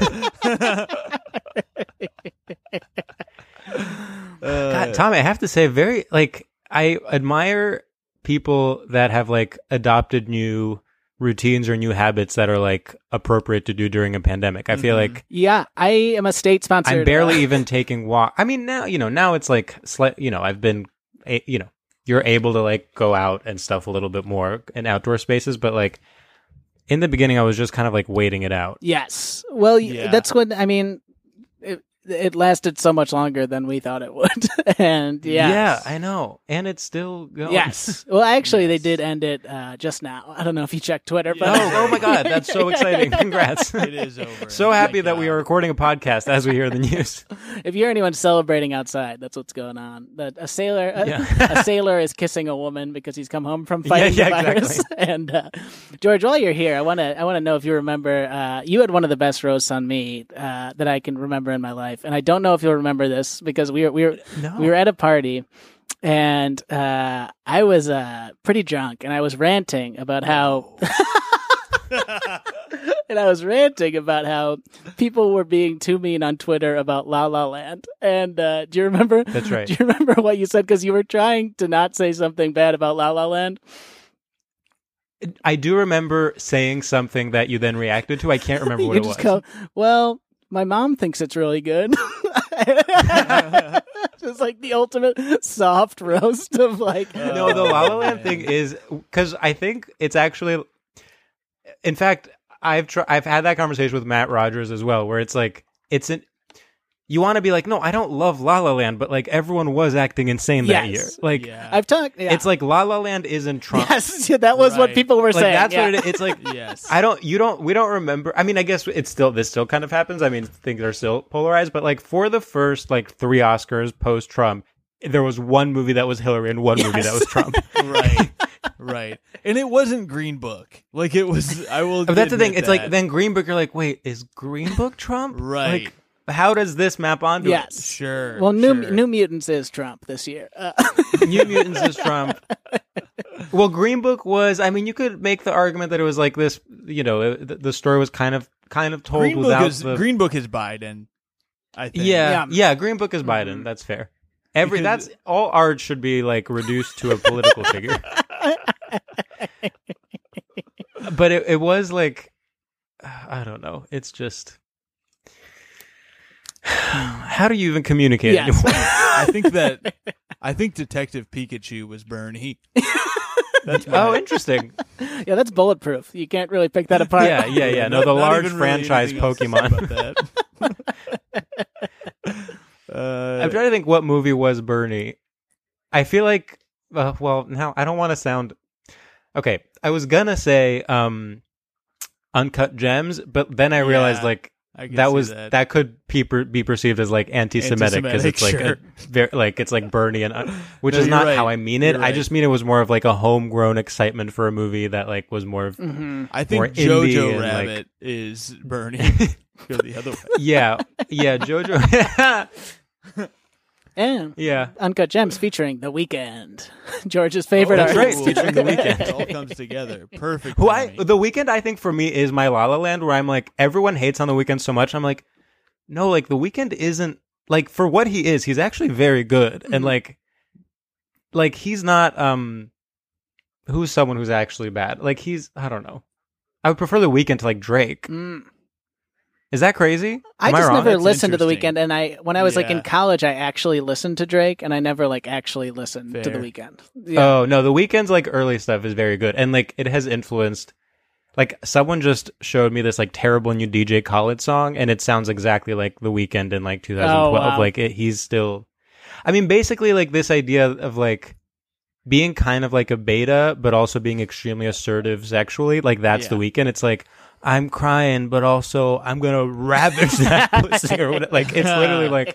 Speaker 2: Uh,
Speaker 4: God, Tommy, I have to say, very like I admire people that have like adopted new routines or new habits that are like appropriate to do during a pandemic. I feel
Speaker 2: Mhm.
Speaker 4: like
Speaker 3: Yeah, I am a state sponsored.
Speaker 4: I'm barely even taking walk. I mean, now you know, now it's like slight. You know, I've been, a- you know, you're able to like go out and stuff a little bit more in outdoor spaces, but like in the beginning, I was just kind of like waiting it out.
Speaker 3: Yes. Well, y
Speaker 2: Yeah.
Speaker 3: that's when I mean. It, it lasted so much longer than we thought it would, and yeah,
Speaker 4: Yeah, I know, and it's still going.
Speaker 3: Yes. Well, actually,
Speaker 2: Yes.
Speaker 3: they did end it uh, just now. I don't know if you checked Twitter, but
Speaker 4: Oh, oh my God, that's so exciting! Congrats.
Speaker 2: it is over.
Speaker 4: So
Speaker 2: Oh
Speaker 4: happy
Speaker 2: my
Speaker 4: that we
Speaker 2: God.
Speaker 4: are recording a podcast as we hear the news.
Speaker 3: if you hear anyone celebrating outside, that's what's going on. That a sailor, a,
Speaker 4: Yeah.
Speaker 3: a sailor is kissing a woman because he's come home from
Speaker 4: Yeah,
Speaker 3: fighting
Speaker 4: yeah,
Speaker 3: the virus.
Speaker 4: exactly.
Speaker 3: And uh, George, while you're here, I want to I want to know if you remember. Uh, you had one of the best roasts on me uh, that I can remember in my life, and I don't know if you'll remember this because we were we were
Speaker 4: No.
Speaker 3: we were at a party. And uh, I was uh, pretty drunk, and I was ranting about how, and I was ranting about how people were being too mean on Twitter about La La Land. And uh, do you remember?
Speaker 4: That's right.
Speaker 3: Do you remember what you said? Because you were trying to not say something bad about La La Land.
Speaker 4: I do remember saying something that you then reacted to. I can't remember what
Speaker 3: you
Speaker 4: it
Speaker 3: just
Speaker 4: was.
Speaker 3: go, well, my mom thinks it's really good. Just like the ultimate soft roast of like,
Speaker 4: No, the La La Land
Speaker 2: man.
Speaker 4: thing is because I think it's actually. In fact, I've tr- I've had that conversation with Matt Rogers as well, where it's like it's an. You want to be like, no, I don't love La La Land, but like everyone was acting insane that
Speaker 3: Yes.
Speaker 4: year. Like
Speaker 2: Yeah.
Speaker 3: I've talked. Yeah.
Speaker 4: it's like La La Land isn't Trump.
Speaker 3: Yes, yeah, that was what
Speaker 2: Right.
Speaker 3: people were
Speaker 4: Like
Speaker 3: saying.
Speaker 4: that's
Speaker 3: yeah.
Speaker 4: what it is. It's like
Speaker 2: Yes.
Speaker 4: I don't you don't we don't remember. I mean, I guess it's still this still kind of happens. I mean, things are still polarized, but like for the first like three Oscars post Trump, there was one movie that was Hillary and one movie
Speaker 3: Yes.
Speaker 4: that was Trump.
Speaker 2: right. Right. And it wasn't Green Book. Like it was I will
Speaker 4: But that's the thing.
Speaker 2: admit
Speaker 4: It's
Speaker 2: that.
Speaker 4: like then Green Book. You're like, wait, is Green Book Trump?
Speaker 2: Right.
Speaker 4: Like, how does this map onto
Speaker 3: Yes.
Speaker 2: Sure.
Speaker 3: Well, New
Speaker 2: sure.
Speaker 3: New Mutants is Trump this year. Uh,
Speaker 4: it? New Mutants is Trump. Well, Green Book was. I mean, you could make the argument that it was like this. You know, the, the story was kind of kind of told
Speaker 2: Green Book
Speaker 4: without
Speaker 2: is
Speaker 4: the.
Speaker 2: Green Book is Biden. I think.
Speaker 4: yeah,
Speaker 3: Yeah.
Speaker 4: yeah, Green Book is Biden.
Speaker 3: Mhm.
Speaker 4: That's fair. Every
Speaker 2: Because-
Speaker 4: that's all art should be like reduced to a political figure. but it, it was like, I don't know. It's just, how do you even communicate
Speaker 3: Yes.
Speaker 4: anymore?
Speaker 2: I think that I think Detective Pikachu was Bernie. That's my,
Speaker 4: Oh, interesting.
Speaker 3: Yeah, that's bulletproof. You can't really pick that apart.
Speaker 4: Yeah, yeah, yeah. No, the
Speaker 2: Not
Speaker 4: large
Speaker 2: even really
Speaker 4: franchise
Speaker 2: anything else to say
Speaker 4: Pokemon.
Speaker 2: about that. uh,
Speaker 4: I'm trying to think what movie was Bernie. I feel like, uh, well, now I don't want to sound. Okay, I was gonna say um, Uncut Gems, but then I realized
Speaker 2: Yeah,
Speaker 4: like
Speaker 2: I can
Speaker 4: that
Speaker 2: see
Speaker 4: was
Speaker 2: that.
Speaker 4: that could be, per- be perceived as like anti-Semitic because it's like
Speaker 2: Anti-Semitic,
Speaker 4: a, very, like it's like Bernie and uh, which
Speaker 2: No,
Speaker 4: is
Speaker 2: you're
Speaker 4: not
Speaker 2: right.
Speaker 4: how I mean it.
Speaker 2: You're
Speaker 4: I
Speaker 2: right.
Speaker 4: just mean it was more of like a homegrown excitement for a movie that like was more of
Speaker 3: hmm
Speaker 2: I
Speaker 4: more
Speaker 2: think
Speaker 4: indie
Speaker 2: Jojo
Speaker 4: and, like-
Speaker 2: Rabbit is Bernie. Go the other way.
Speaker 4: yeah, yeah, JoJo.
Speaker 3: And
Speaker 4: Yeah.
Speaker 3: Uncut Gems featuring The Weeknd, George's favorite
Speaker 4: that's right,
Speaker 3: artist.
Speaker 4: featuring The Weeknd.
Speaker 2: It all comes together. Perfect.
Speaker 4: Who I
Speaker 2: timing.
Speaker 4: the Weeknd I think for me is my La La Land, where I'm like everyone hates on The Weeknd so much. I'm like, no, like The Weeknd isn't like for what he is. He's actually very good, and like, like he's not um, who's someone who's actually bad. Like he's I don't know. I would prefer The Weeknd to like Drake.
Speaker 3: Mm.
Speaker 4: Is that crazy?
Speaker 3: I
Speaker 4: Am
Speaker 3: just
Speaker 4: wrong?
Speaker 3: never
Speaker 2: That's
Speaker 3: listened to The
Speaker 2: interesting.
Speaker 3: Weeknd, and I when I was like in
Speaker 2: Yeah.
Speaker 3: college, I actually listened to Drake, and I never like actually listened to The
Speaker 2: Fair.
Speaker 3: Weeknd. Yeah.
Speaker 4: Oh no, The Weeknd's like early stuff is very good, and like it has influenced. Like someone just showed me this like terrible new D J Khaled song, and it sounds exactly like The Weeknd in like two thousand twelve.
Speaker 3: Oh, wow.
Speaker 4: Like it, he's still, I mean, basically like this idea of like being kind of like a beta, but also being extremely assertive sexually. Like that's
Speaker 2: Yeah.
Speaker 4: The Weeknd. It's like I'm crying, but also I'm gonna ravage that pussy or whatever. Like it's literally like.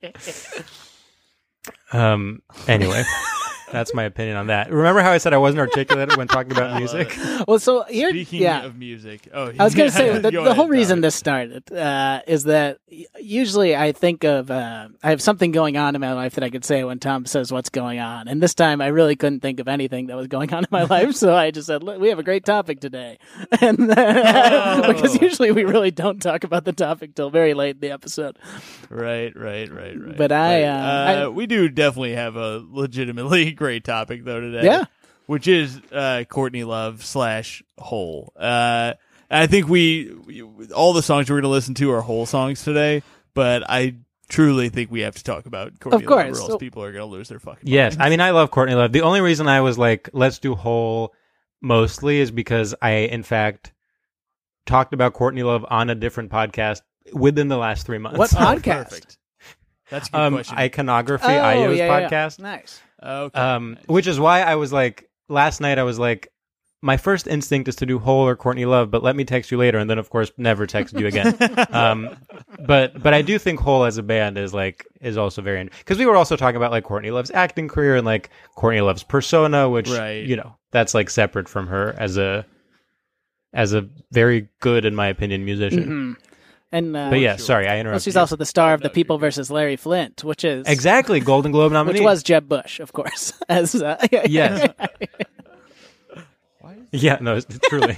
Speaker 4: Um. Anyway. That's my opinion on that. Remember how I said I wasn't articulate when talking about music?
Speaker 3: Well, so here,
Speaker 2: Speaking
Speaker 3: yeah.
Speaker 2: of music, oh,
Speaker 3: I was going to say
Speaker 2: yeah,
Speaker 3: the,
Speaker 2: go
Speaker 3: the
Speaker 2: ahead,
Speaker 3: whole reason
Speaker 2: Tommy.
Speaker 3: this started uh, is that y- usually I think of uh, I have something going on in my life that I could say when Tom says what's going on, and this time I really couldn't think of anything that was going on in my life, so I just said "Look, we have a great topic today, and uh, because usually we really don't talk about the topic till very late in the episode.
Speaker 2: Right, right, right, right.
Speaker 3: But I,
Speaker 2: Right.
Speaker 3: uh, I-
Speaker 2: we do definitely have a legitimately great topic though today.
Speaker 3: Yeah.
Speaker 2: which is uh, Courtney Love slash Hole. Uh, I think we, we all the songs we're going to listen to are Hole songs today, but I truly think we have to talk about Courtney
Speaker 3: Of course.
Speaker 2: Love, or else
Speaker 3: So-
Speaker 2: people are going to lose their fucking
Speaker 4: Yes,
Speaker 2: minds.
Speaker 4: I mean I love Courtney Love. The only reason I was like, let's do Hole mostly is because I, in fact, talked about Courtney Love on a different podcast within the last three months.
Speaker 3: What
Speaker 2: Oh,
Speaker 3: podcast?
Speaker 2: perfect. That's a good
Speaker 4: Um,
Speaker 2: question.
Speaker 4: Iconography,
Speaker 3: Oh,
Speaker 4: Io's
Speaker 3: yeah, yeah, yeah.
Speaker 4: podcast.
Speaker 3: Nice.
Speaker 2: okay.
Speaker 4: Um,
Speaker 2: nice.
Speaker 4: which is why I was like, last night I was like, my first instinct is to do Hole or Courtney Love, but let me text you later, and then of course never text you again. um, but but I do think Hole as a band is like is also very because we were also talking about like Courtney Love's acting career and like Courtney Love's persona, which
Speaker 2: Right.
Speaker 4: you know that's like separate from her as a as a very good, in my opinion, musician.
Speaker 3: Mhm. And uh,
Speaker 4: But yeah,
Speaker 2: Sure.
Speaker 4: sorry, I
Speaker 3: well,
Speaker 4: interrupted.
Speaker 3: she's
Speaker 4: you.
Speaker 3: also the star of
Speaker 2: No,
Speaker 3: The People
Speaker 2: you're good.
Speaker 3: versus Larry Flint, which is
Speaker 4: exactly Golden Globe nominee.
Speaker 3: which was Jeb Bush, of course. As uh,
Speaker 4: Yes.
Speaker 2: Why is-
Speaker 4: Yeah, no, it's, truly.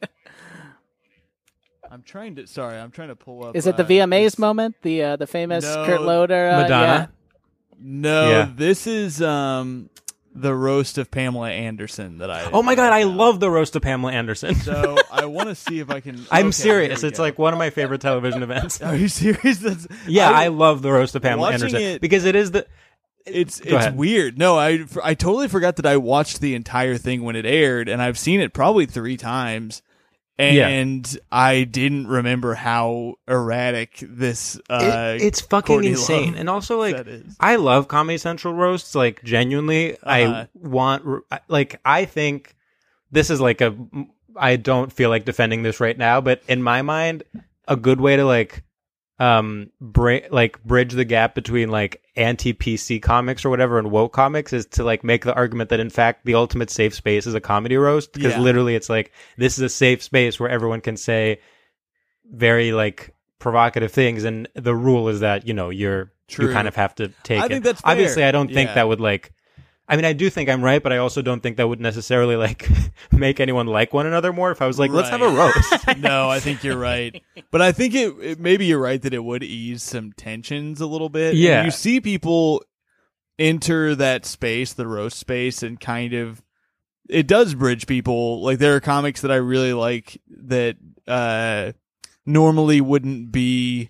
Speaker 2: I'm trying to. Sorry, I'm trying to pull up.
Speaker 3: Is it the
Speaker 2: uh,
Speaker 3: V M As
Speaker 2: this-
Speaker 3: moment? The uh, the famous
Speaker 2: No.
Speaker 3: Kurt Loder uh,
Speaker 4: Madonna.
Speaker 2: No,
Speaker 4: Yeah.
Speaker 2: this is um the roast of Pamela Anderson that I.
Speaker 4: Oh my god, I
Speaker 2: found.
Speaker 4: love the roast of Pamela Anderson.
Speaker 2: So I want to see if I can.
Speaker 4: I'm
Speaker 2: okay,
Speaker 4: serious.
Speaker 2: here we
Speaker 4: It's
Speaker 2: go.
Speaker 4: like one of my favorite television events.
Speaker 2: Are you serious? That's
Speaker 4: Yeah, I,
Speaker 2: I,
Speaker 4: love the roast of Pamela
Speaker 2: watching
Speaker 4: Anderson
Speaker 2: it-
Speaker 4: because it is the.
Speaker 2: it's
Speaker 4: Go
Speaker 2: it's
Speaker 4: ahead.
Speaker 2: weird. No, I I totally forgot that I watched the entire thing when it aired, and I've seen it probably three times. And I didn't remember how erratic this. Uh,
Speaker 4: It- it's fucking
Speaker 2: Courtney
Speaker 4: insane,
Speaker 2: Love
Speaker 4: and also like
Speaker 2: that is.
Speaker 4: I love Comedy Central roasts. Like genuinely,
Speaker 2: Uh-huh.
Speaker 4: I want like I think this is like a. I don't feel like defending this right now, but in my mind, a good way to like um bri- like bridge the gap between like anti-P C comics or whatever and woke comics is to like make the argument that in fact the ultimate safe space is a comedy roast because
Speaker 2: Yeah.
Speaker 4: literally it's like this is a safe space where everyone can say very like provocative things and the rule is that you know you're
Speaker 2: True.
Speaker 4: you kind of have to take
Speaker 2: I
Speaker 4: it.
Speaker 2: think that's fair.
Speaker 4: Obviously I don't think
Speaker 2: Yeah.
Speaker 4: that would like I mean I do think I'm right but I also don't think that would necessarily like make anyone like one another more if I was like let's have a
Speaker 2: Right.
Speaker 4: roast.
Speaker 2: No, I think you're right. But I think it, it maybe you're right that it would ease some tensions a little bit. And
Speaker 4: Yeah.
Speaker 2: you see people enter that space, the roast space, and kind of it does bridge people. Like there are comics that I really like that uh, normally wouldn't be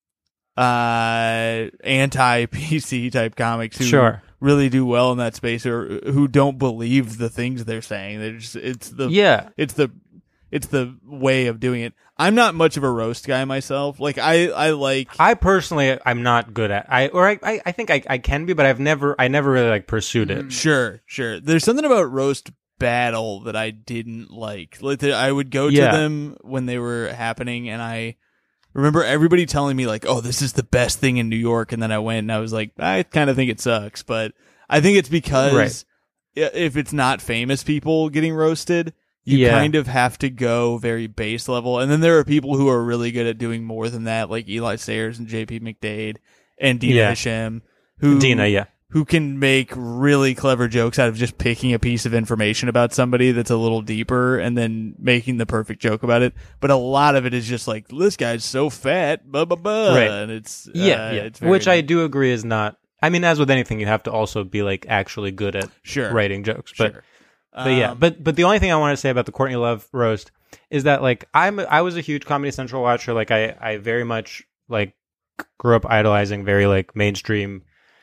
Speaker 2: uh, anti-P C type comics who
Speaker 4: Sure.
Speaker 2: really do well in that space, or who don't believe the things they're saying. They're just, it's the
Speaker 4: Yeah.
Speaker 2: it's the it's the way of doing it. I'm not much of a roast guy myself. Like I, I like
Speaker 4: I personally, I'm not good at. I or I, I, I think I, I can be, but I've never, I never really like pursued it.
Speaker 2: Sure, sure. There's something about roast battle that I didn't like. Like the, I would go to
Speaker 4: Yeah.
Speaker 2: them when they were happening, and I remember everybody telling me like, "Oh, this is the best thing in New York," and then I went and I was like, I kind of think it sucks, but I think it's because
Speaker 4: Right.
Speaker 2: i- if it's not famous people getting roasted, you
Speaker 4: Yeah.
Speaker 2: kind of have to go very base level. And then there are people who are really good at doing more than that, like Eli Sayers and J P McDade and Dina
Speaker 4: Yeah.
Speaker 2: Hashem, who
Speaker 4: Dina, yeah.
Speaker 2: who can make really clever jokes out of just picking a piece of information about somebody that's a little deeper and then making the perfect joke about it. But a lot of it is just like, this guy's so fat, blah, blah, blah.
Speaker 4: Right.
Speaker 2: And it's,
Speaker 4: Yeah,
Speaker 2: uh,
Speaker 4: yeah.
Speaker 2: it's very,
Speaker 4: Which I do agree is not. I mean, as with anything, you have to also be like actually good at
Speaker 2: sure.
Speaker 4: writing jokes. But,
Speaker 2: Sure.
Speaker 4: but yeah,
Speaker 2: Um,
Speaker 4: but but the only thing I want to say about the Courtney Love roast is that like I'm I was a huge Comedy Central watcher. Like I I very much like grew up idolizing very like mainstream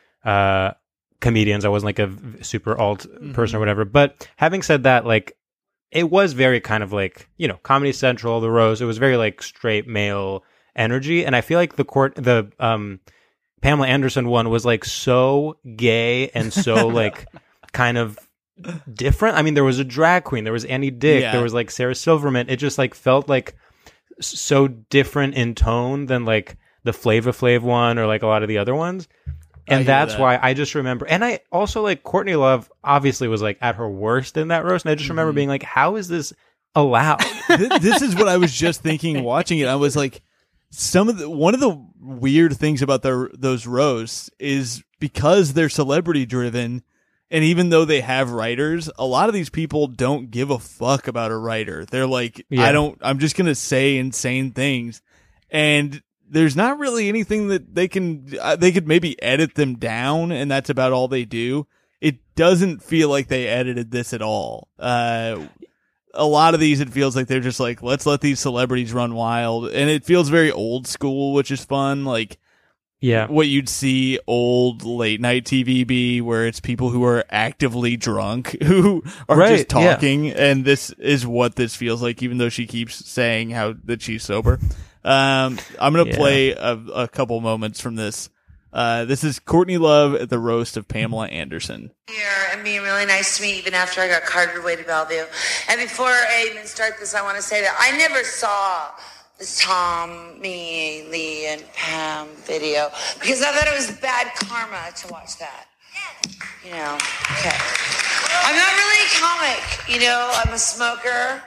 Speaker 4: uh comedians. I wasn't like a v- super alt person or whatever. But having said that, like it was very kind of like, you know, Comedy Central, the roast. It was very like straight male energy, and I feel like the court the um Pamela Anderson one was like so gay and so like kind of different. I mean, there was a drag queen, there was Annie Dick,
Speaker 2: Yeah.
Speaker 4: there was like Sarah Silverman. It just like felt like s- so different in tone than like the Flava Flav one or like a lot of the other ones.
Speaker 2: I
Speaker 4: And
Speaker 2: hear
Speaker 4: that's
Speaker 2: that.
Speaker 4: why I just remember. And I also like Courtney Love obviously was like at her worst in that roast. And I just
Speaker 2: Mm-hmm.
Speaker 4: remember being like, how is this allowed?
Speaker 2: Th- this is what I was just thinking watching it. I was like, some of the one of the weird things about the those roasts is because they're celebrity driven, and even though they have writers, a lot of these people don't give a fuck about a writer. They're like,
Speaker 4: Yeah.
Speaker 2: I don't. I'm just gonna say insane things, and there's not really anything that they can. Uh, they could maybe edit them down, and that's about all they do. It doesn't feel like they edited this at all. Uh, a lot of these, it feels like they're just like, let's let these celebrities run wild. And it feels very old school, which is fun. Like
Speaker 4: Yeah.
Speaker 2: what you'd see old late night T V be, where it's people who are actively drunk, who are
Speaker 4: Right,
Speaker 2: just talking. And this is what this feels like, even though she keeps saying how that she's sober. Um, I'm going to
Speaker 4: Yeah.
Speaker 2: play a, a couple moments from this. Uh, this is Courtney Love at the roast of Pamela Anderson.
Speaker 1: Here and being really nice to me even after I got carted away to Bellevue. And before I even start this, I want to say that I never saw this Tom, me, Lee, and Pam video because I thought it was bad karma to watch that. You know, okay. I'm not really a comic, you know, I'm a smoker.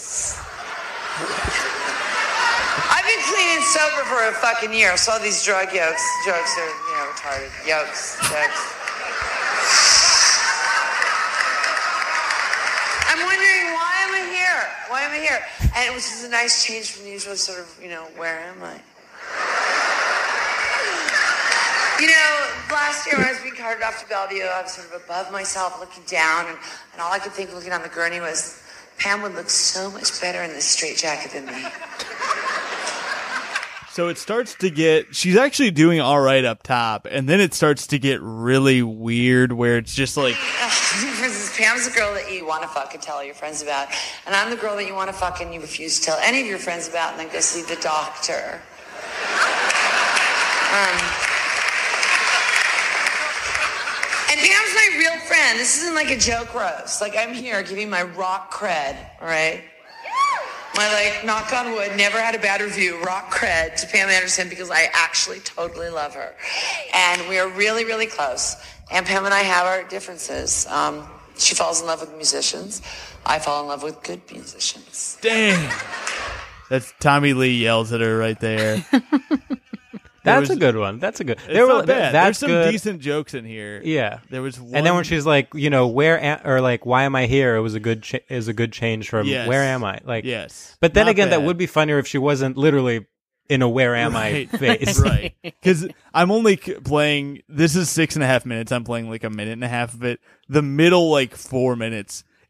Speaker 1: I've been clean and sober for a fucking year, so all these drug yokes, jokes are, you know, retarded. Yokes, jokes. I'm wondering, why am I here? Why am I here? And it was just a nice change from the usual sort of, you know, where am I? You know, last year when I was being carted off to Bellevue, I was sort of above myself, looking down, and, and all I could think looking on the gurney was, Pam would look so much better in this straitjacket than me.
Speaker 2: So it starts to get, she's actually doing all right up top, and then it starts to get really weird where it's just like,
Speaker 1: Pam's the girl that you want to fuck and tell all your friends about. And I'm the girl that you want to fuck and you refuse to tell any of your friends about and then go see the doctor. Um, and Pam's my real friend. This isn't like a joke roast. Like, I'm here giving my rock cred, all right? My, like, knock on wood, never had a bad review, rock cred to Pam Anderson because I actually totally love her. And we are really, really close. And Pam and I have our differences. Um, she falls in love with musicians. I fall in love with good musicians.
Speaker 2: damn. That's Tommy Lee yells at her right there.
Speaker 4: That's
Speaker 2: was-
Speaker 4: a good one. That's a good.
Speaker 2: It's
Speaker 4: There were-
Speaker 2: not bad.
Speaker 4: That's
Speaker 2: There's some
Speaker 4: good.
Speaker 2: decent jokes in here.
Speaker 4: Yeah.
Speaker 2: There was one.
Speaker 4: And then when she's like, you know, where am, or like, why am I here? It was a good cha- is a good change from
Speaker 2: Yes.
Speaker 4: where am I? Like,
Speaker 2: yes.
Speaker 4: But then
Speaker 2: Not
Speaker 4: again, that
Speaker 2: bad.
Speaker 4: would be funnier if she wasn't literally in a where am
Speaker 2: Right.
Speaker 4: I phase.
Speaker 2: Right. Because I'm only c- playing, this is six and a half minutes. I'm playing like a minute and a half of it. The middle, like four minutes,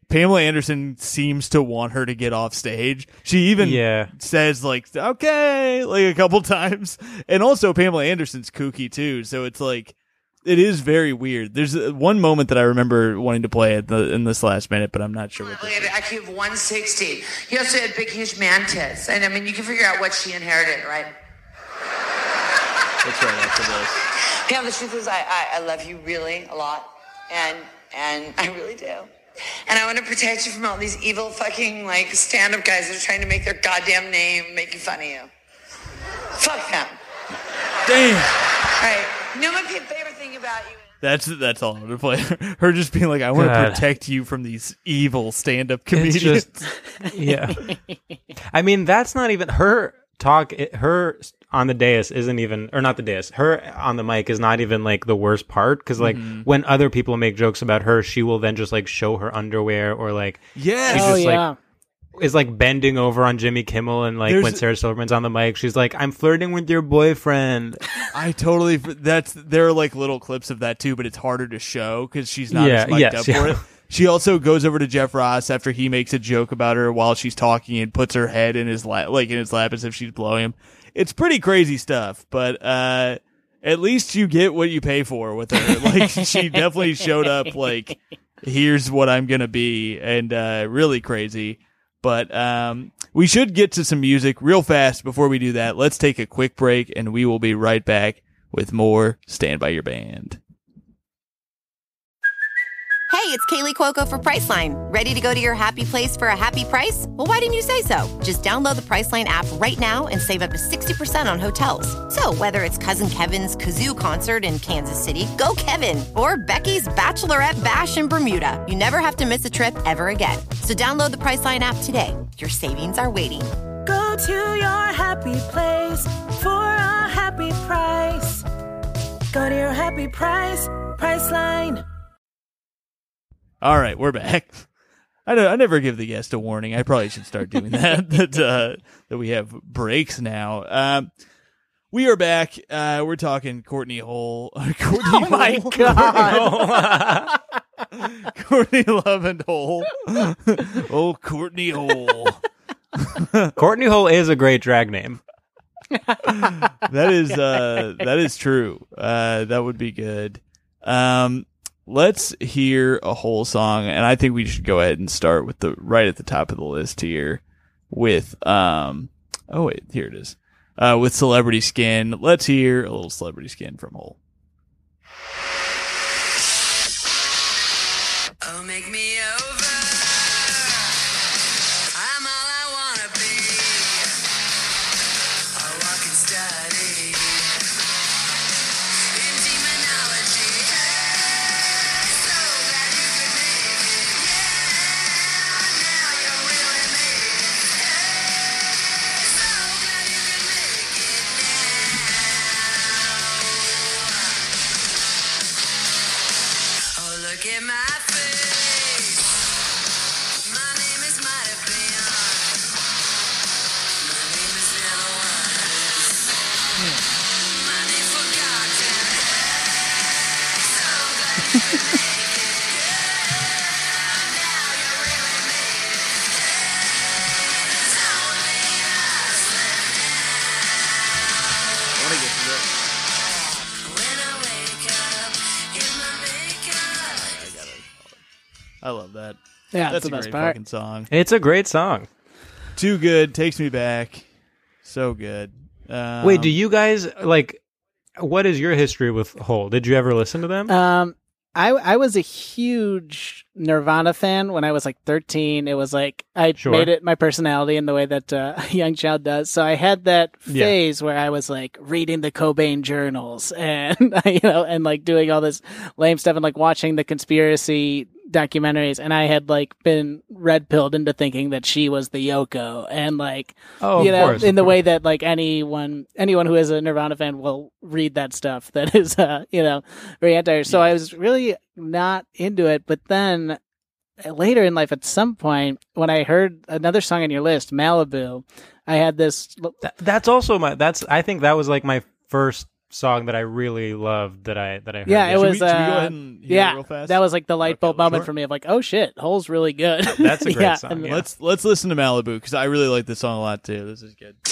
Speaker 2: Pamela Anderson seems to want her to get off stage. She even
Speaker 4: Yeah.
Speaker 2: says like, okay, like a couple times. And also Pamela Anderson's kooky too. So it's like, it is very weird. There's uh, one moment that I remember wanting to play at the, in this last minute, but I'm not sure what this
Speaker 1: He
Speaker 2: is.
Speaker 1: had I Q of one sixty. He also had big, huge man tits. And I mean, you can figure out what she inherited, right?
Speaker 2: That's right after this.
Speaker 1: Yeah, the truth is, I, I, I love you really a lot. And, and I really do. And I want to protect you from all these evil fucking, like, stand-up guys that are trying to make their goddamn name make fun of you. Fuck them.
Speaker 2: Damn.
Speaker 1: All right. You know my favorite thing about you?
Speaker 2: That's that's all I'm gonna play. Her just being like, I want to
Speaker 4: God.
Speaker 2: protect you from these evil stand-up
Speaker 4: It's
Speaker 2: comedians.
Speaker 4: just, yeah. I mean, that's not even her talk. It, her on the dais isn't even, or not the dais. Her on the mic is not even like the worst part because like
Speaker 2: Mm-hmm.
Speaker 4: when other people make jokes about her, she will then just like show her underwear or like
Speaker 2: Yes.
Speaker 4: She
Speaker 3: Oh
Speaker 4: just, like,
Speaker 3: yeah.
Speaker 4: is like bending over on Jimmy Kimmel and like
Speaker 2: There's-
Speaker 4: when Sarah Silverman's on the mic, she's like, "I'm flirting with your boyfriend."
Speaker 2: I totally. That's there are like little clips of that too, but it's harder to show because she's not
Speaker 4: Yeah,
Speaker 2: as mic'd
Speaker 4: yes,
Speaker 2: up
Speaker 4: yeah.
Speaker 2: for it. She also goes over to Jeff Ross after he makes a joke about her while she's talking and puts her head in his lap, like in his lap, as if she's blowing him. It's pretty crazy stuff, but uh, at least you get what you pay for with her. Like she definitely showed up. Like here's what I'm gonna be, and uh, really crazy. But um, we should get to some music real fast. Before we do that, let's take a quick break, and we will be right back with more Stand By Your Band.
Speaker 5: Hey, it's Kaylee Cuoco for Priceline. Ready to go to your happy place for a happy price? Well, why didn't you say so? Just download the Priceline app right now and save up to sixty percent on hotels. So whether it's Cousin Kevin's Kazoo Concert in Kansas City, go Kevin, or Becky's Bachelorette Bash in Bermuda, you never have to miss a trip ever again. So download the Priceline app today. Your savings are waiting.
Speaker 6: Go to your happy place for a happy price. Go to your happy price, Priceline.
Speaker 2: All right, we're back. I don't, I never give the guest a warning. I probably should start doing that. that uh, that we have breaks now. Um, we are back. Uh, we're talking Courtney Hole. Courtney
Speaker 3: Oh my
Speaker 2: Hole.
Speaker 3: god.
Speaker 2: Courtney Love and Hole. Oh, Courtney Hole.
Speaker 4: Courtney Hole is a great drag name.
Speaker 2: That is uh, that is true. Uh, that would be good. Um. Let's hear a whole song, and I think we should go ahead and start with the right at the top of the list here with um oh wait, here it is. Uh with Celebrity Skin. Let's hear a little Celebrity Skin from Hole.
Speaker 1: Oh, make me over. I'm all I wanna be. A walking study in demonology. Hey, so glad you could make it. Yeah, now you're really made it. Hey, so glad you could make it now. Oh, look at my face. My name is might have been. My name is never was. My name forgotten. So glad you could make it. Yeah, now you really made it. It's only us left now.
Speaker 2: I want to get to that.
Speaker 1: When I wake up in my makeup.
Speaker 2: I love that.
Speaker 3: Yeah,
Speaker 2: That's
Speaker 3: that's
Speaker 2: a
Speaker 3: the best
Speaker 2: great
Speaker 3: part.
Speaker 2: fucking song.
Speaker 4: It's a great song.
Speaker 2: Too good. Takes me back. So good. Um,
Speaker 4: Wait, do you guys like? What is your history with Hole? Did you ever listen to them?
Speaker 3: Um, I I was a huge Nirvana fan when I was like thirteen. It was like I
Speaker 4: Sure.
Speaker 3: made it my personality in the way that uh, a young child does. So I had that
Speaker 4: Yeah.
Speaker 3: phase where I was like reading the Cobain journals and you know and like doing all this lame stuff and like watching the conspiracy documentaries. And I had like been red pilled into thinking that she was the Yoko and like
Speaker 4: oh,
Speaker 3: you
Speaker 4: of
Speaker 3: know,
Speaker 4: course,
Speaker 3: in
Speaker 4: of
Speaker 3: the
Speaker 4: course.
Speaker 3: way that like anyone, anyone who is a Nirvana fan will read that stuff that is, uh, you know, very anti. So I was really not into it. But then later in life, at some point, when I heard another song on your list, Malibu, I had this.
Speaker 4: That, that's also my. That's. I think that was like my first song that I really loved that I that I heard.
Speaker 3: Yeah, it
Speaker 2: Should we-
Speaker 3: was.
Speaker 2: should we go
Speaker 3: uh,
Speaker 2: ahead and hear it
Speaker 3: yeah,
Speaker 2: real fast?
Speaker 3: that was like the light bulb
Speaker 2: Okay,
Speaker 3: moment
Speaker 2: sure.
Speaker 3: for me of like, oh shit, Hole's really good.
Speaker 4: That's a great
Speaker 3: yeah,
Speaker 4: song,
Speaker 3: and-
Speaker 4: yeah.
Speaker 2: Let's let's listen to Malibu because I really like this song a lot too. This is good.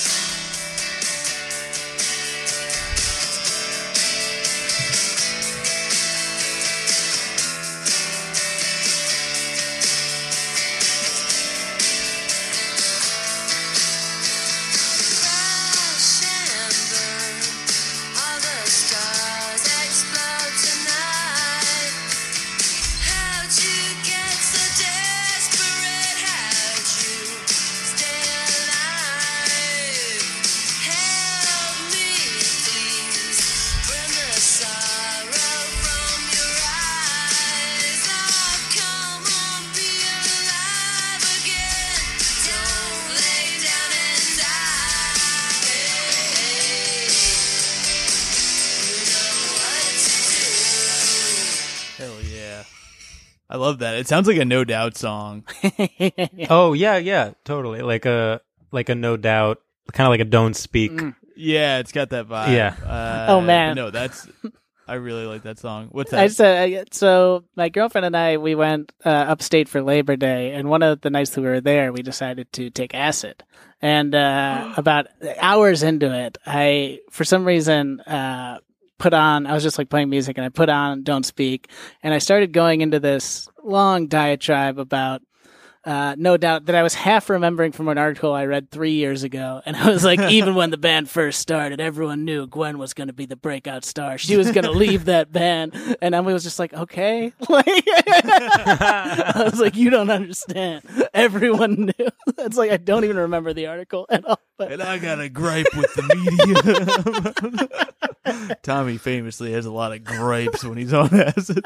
Speaker 2: Hell yeah. I love that. It sounds like a No Doubt song.
Speaker 4: Oh yeah, yeah, totally. Like a like a No Doubt, kind of like a Don't Speak.
Speaker 2: Yeah, it's got that vibe.
Speaker 4: Yeah.
Speaker 2: Uh,
Speaker 3: Oh, man.
Speaker 2: No, that's. I really like that song. What's
Speaker 3: I
Speaker 2: that?
Speaker 3: said uh, so. My girlfriend and I we went uh, upstate for Labor Day, and one of the nights that we were there, we decided to take acid. And uh, about hours into it, I for some reason uh, put on. I was just like playing music, and I put on "Don't Speak," and I started going into this long diatribe about. Uh, no doubt that I was half remembering from an article I read three years ago. And I was like, even when the band first started, everyone knew Gwen was going to be the breakout star. She was going to leave that band. And Emily was just like, okay. Like, I was like, you don't understand. Everyone knew. It's like, I don't even remember the article at all. But
Speaker 2: And I got a gripe with the media. Tommy famously has a lot of gripes when he's on acid.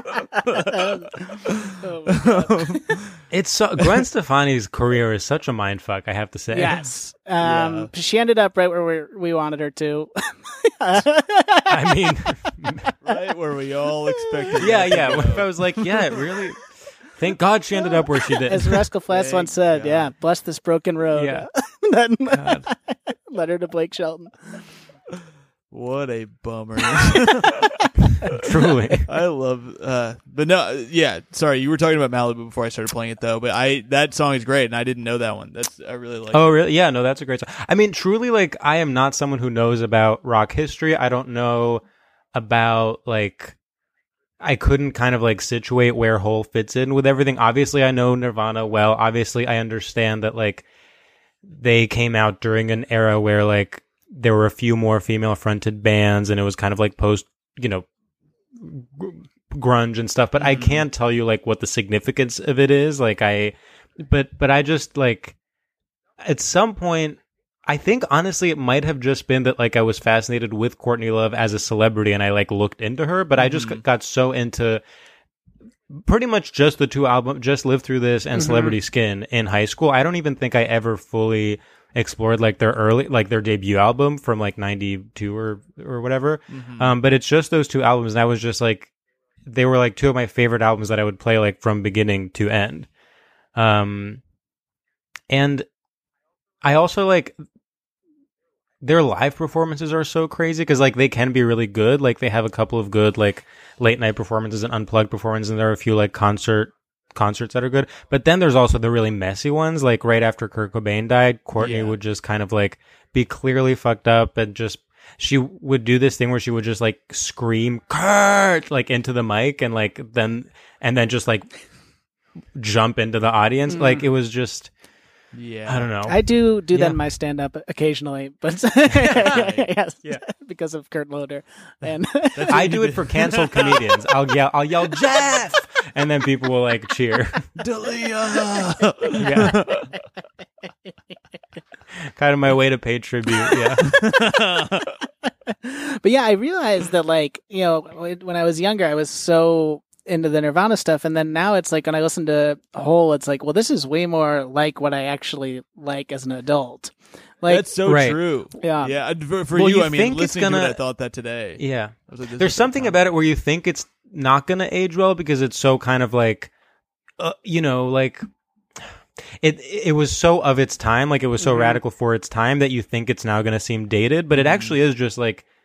Speaker 3: oh my God.
Speaker 4: It's so, Gwen Stefani's career is such a mindfuck, I have to say.
Speaker 3: Yes. Um, She ended up right where we, we wanted her to.
Speaker 4: I mean,
Speaker 2: Right where we all expected.
Speaker 4: yeah,
Speaker 2: that to
Speaker 4: yeah.
Speaker 2: go.
Speaker 4: What if I was like, yeah, it really. Thank God she ended up where she did.
Speaker 3: As Rascal Flatts
Speaker 2: Thank
Speaker 3: once said,
Speaker 2: God.
Speaker 3: yeah, bless this broken road.
Speaker 4: Yeah.
Speaker 3: Then let her to Blake Shelton.
Speaker 2: What a bummer.
Speaker 4: Truly.
Speaker 2: I love, uh, but no, yeah. Sorry, you were talking about Malibu before I started playing it, though. But I that song is great, and I didn't know that one. That's I really like.
Speaker 4: Oh,
Speaker 2: it.
Speaker 4: really? Yeah, no, that's a great song. I mean, truly, like, I am not someone who knows about rock history. I don't know about, like, I couldn't kind of, like, situate where Hole fits in with everything. Obviously, I know Nirvana well. Obviously, I understand that, like, they came out during an era where, like, there were a few more female-fronted bands, and it was kind of, like, post, you know, gr- grunge and stuff. But I can't tell you, like, what the significance of it is. Like, I... But but I just, like... At some point, I think honestly it might have just been that like I was fascinated with Courtney Love as a celebrity and I like looked into her, but I just
Speaker 2: Mhm.
Speaker 4: got so into pretty much just the two albums, just Live Through This and
Speaker 3: Mhm.
Speaker 4: Celebrity Skin in high school. I don't even think I ever fully explored like their early, like their debut album from like ninety-two or, or whatever.
Speaker 2: Mhm.
Speaker 4: Um, but it's just those two albums. And I was just like, they were like two of my favorite albums that I would play like from beginning to end. Um, and I also like their live performances are so crazy because like they can be really good. Like they have a couple of good like late night performances and unplugged performances, and there are a few like concert concerts that are good. But then there's also the really messy ones. Like right after Kurt Cobain died, Courtney
Speaker 2: Yeah.
Speaker 4: would just kind of like be clearly fucked up and just she would do this thing where she would just like scream Kurt like into the mic and like then and then just like jump into the audience.
Speaker 3: Mm.
Speaker 4: Like it was just
Speaker 2: Yeah.
Speaker 4: I don't know.
Speaker 3: I do do that
Speaker 4: Yeah.
Speaker 3: in my stand up occasionally, but yes,
Speaker 4: Yeah.
Speaker 3: because of Kurt Loder. And
Speaker 4: I do it for canceled comedians. I'll yell, I'll yell, Jeff, and then people will like cheer.
Speaker 2: Dalia.
Speaker 4: Yeah, kind of my way to pay tribute. Yeah,
Speaker 3: but yeah, I realized that like, you know, when I was younger, I was so into the Nirvana stuff, and then now it's like when I listen to Hole, it's like, well, this is way more like what I actually like as an adult. Like,
Speaker 2: That's so
Speaker 4: Right.
Speaker 2: true.
Speaker 3: Yeah.
Speaker 2: Yeah. For, for
Speaker 4: Well,
Speaker 2: you,
Speaker 4: you
Speaker 2: I mean,
Speaker 4: think it's
Speaker 2: listening to
Speaker 4: gonna-
Speaker 2: it, I thought that today.
Speaker 4: yeah.
Speaker 2: I was like, this
Speaker 4: There's
Speaker 2: is
Speaker 4: something
Speaker 2: fun.
Speaker 4: about it where you think it's not gonna age well because it's so kind of like, uh, you know, like it. It was so of its time, like it was so
Speaker 3: Mhm.
Speaker 4: radical for its time that you think it's now gonna seem dated, but it actually is just like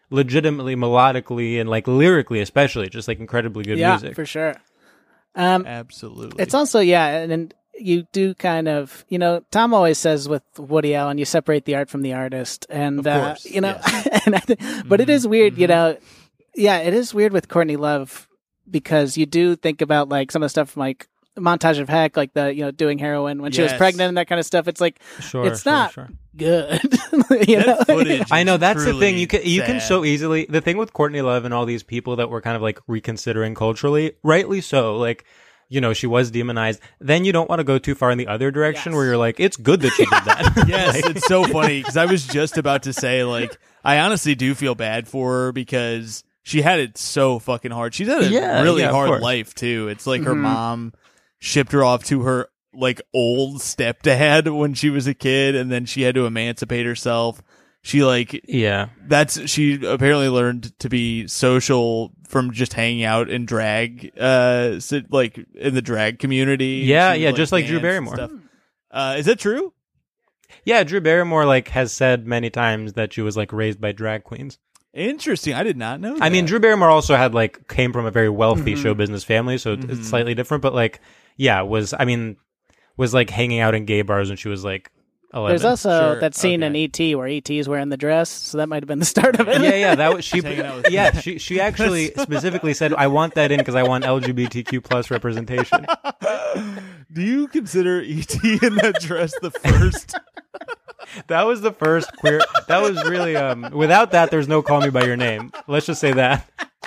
Speaker 4: legitimately melodically and like lyrically, especially just like incredibly good
Speaker 3: yeah,
Speaker 4: music.
Speaker 3: for sure. Um,
Speaker 2: Absolutely.
Speaker 3: It's also, yeah, and, and you do kind of, you know, Tom always says with Woody Allen, you separate the art from the artist. And,
Speaker 2: Of
Speaker 3: uh,
Speaker 2: course,
Speaker 3: you know,
Speaker 2: yes.
Speaker 3: and I th- but it is weird, you know, yeah, it is weird with Courtney Love because you do think about like some of the stuff from like Montage of Heck, like the, you know, doing heroin when she was
Speaker 2: Yes.
Speaker 3: pregnant and that kind of stuff. It's like,
Speaker 4: Sure,
Speaker 3: it's
Speaker 4: sure,
Speaker 3: not
Speaker 4: sure.
Speaker 3: good. you know?
Speaker 2: That footage
Speaker 4: I know
Speaker 2: is
Speaker 4: that's the thing.
Speaker 2: truly
Speaker 4: You can you can
Speaker 2: sad.
Speaker 4: so easily the thing with Courtney Love and all these people that we're kind of like reconsidering culturally, rightly so. Like, you know, she was demonized. Then you don't want to go too far in the other direction
Speaker 3: Yes.
Speaker 4: where you're like, it's good that she did that.
Speaker 2: Yes,
Speaker 4: Like,
Speaker 2: it's so funny because I was just about to say, like, I honestly do feel bad for her because she had it so fucking hard. She's had a
Speaker 4: Yeah,
Speaker 2: really
Speaker 4: yeah, of
Speaker 2: hard
Speaker 4: course.
Speaker 2: life too. It's like her mom shipped her off to her like old stepdad when she was a kid, and then she had to emancipate herself. She like
Speaker 4: yeah.
Speaker 2: that's she apparently learned to be social from just hanging out in drag, uh, so, like in the drag community.
Speaker 4: Yeah,
Speaker 2: She
Speaker 4: yeah,
Speaker 2: would,
Speaker 4: just like
Speaker 2: dance
Speaker 4: Drew
Speaker 2: and
Speaker 4: Barrymore.
Speaker 2: stuff. Uh, is that true?
Speaker 4: Yeah, Drew Barrymore like has said many times that she was like raised by drag queens.
Speaker 2: Interesting. I did not know.
Speaker 4: I mean,
Speaker 2: that.
Speaker 4: Drew Barrymore also had like came from a very wealthy show business family, so it's- it's slightly different. But like, yeah, was I mean, was like hanging out in gay bars when she was like eleven.
Speaker 3: There's also
Speaker 2: Sure,
Speaker 3: that scene
Speaker 2: okay.
Speaker 3: in E T where E T is wearing the dress, so that might have been the start of it.
Speaker 4: yeah, yeah, that was she.
Speaker 2: Hanging out with-
Speaker 4: Yeah, she she actually specifically said, "I want that in because I want L G B T Q plus representation."
Speaker 2: Do you consider E T in that dress the first?
Speaker 4: That was the first queer. That was really. Um, without that, there's no "Call Me by Your Name." Let's just say that.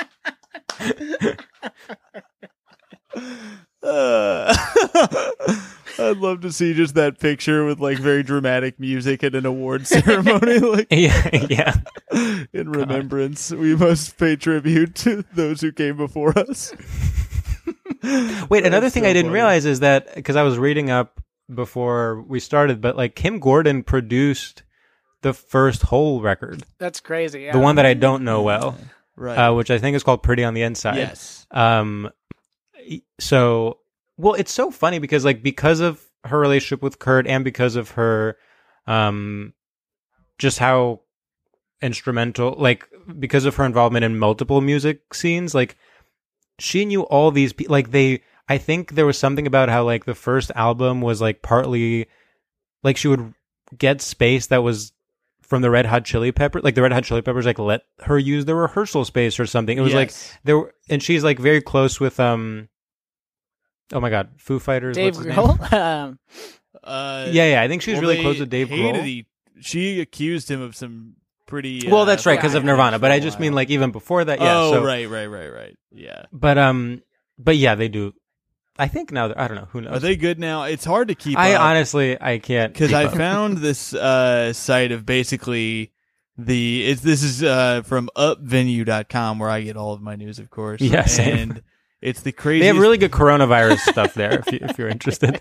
Speaker 2: Uh, I'd love to see just that picture with like very dramatic music at an award ceremony, like
Speaker 4: Yeah, yeah.
Speaker 2: in remembrance. We must pay tribute to those who came before us.
Speaker 4: Wait, another
Speaker 2: That's
Speaker 4: thing
Speaker 2: so
Speaker 4: I didn't
Speaker 2: funny.
Speaker 4: realize is that because I was reading up before we started, but like Kim Gordon produced the first Hole record,
Speaker 3: That's crazy. Yeah.
Speaker 4: the one that I don't know well,
Speaker 2: Right.
Speaker 4: uh, which I think is called "Pretty on the Inside."
Speaker 2: yes.
Speaker 4: Um, so, well, it's so funny because like because of her relationship with Kurt and because of her, um, just how instrumental, like because of her involvement in multiple music scenes, like she knew all these people. Like they, I think there was something about how like the first album was like partly, like she would get space that was from the Red Hot Chili Peppers, like the Red Hot Chili Peppers, like let her use the rehearsal space or something. It was like
Speaker 2: Yes.
Speaker 4: there, were, and she's like very close with um. Oh my God, Foo Fighters.
Speaker 3: Dave
Speaker 4: what's his name?
Speaker 3: Grohl. um,
Speaker 2: Uh,
Speaker 4: Yeah, yeah. I think she's
Speaker 2: well,
Speaker 4: really
Speaker 2: they
Speaker 4: close with Dave
Speaker 2: hated
Speaker 4: Grohl.
Speaker 2: he- she accused him of some pretty.
Speaker 4: Well,
Speaker 2: uh,
Speaker 4: that's right, because
Speaker 3: yeah,
Speaker 4: of Nirvana. But
Speaker 2: for a
Speaker 4: I just mean
Speaker 2: while.
Speaker 4: like even before that. Yeah.
Speaker 2: oh,
Speaker 4: so,
Speaker 2: right, right, right, right. Yeah.
Speaker 4: But um, but yeah, they do. I think now. I don't know. Who knows?
Speaker 2: Are they good now? It's hard to keep
Speaker 4: I
Speaker 2: up.
Speaker 4: honestly, I can't.
Speaker 2: Because
Speaker 4: keep
Speaker 2: I
Speaker 4: up.
Speaker 2: found this uh, site of basically the it's this is uh, from up venue dot com where I get all of my news, of course.
Speaker 4: Yeah, same.
Speaker 2: and it's the craziest.
Speaker 4: They have really good coronavirus stuff there. If you if you're interested.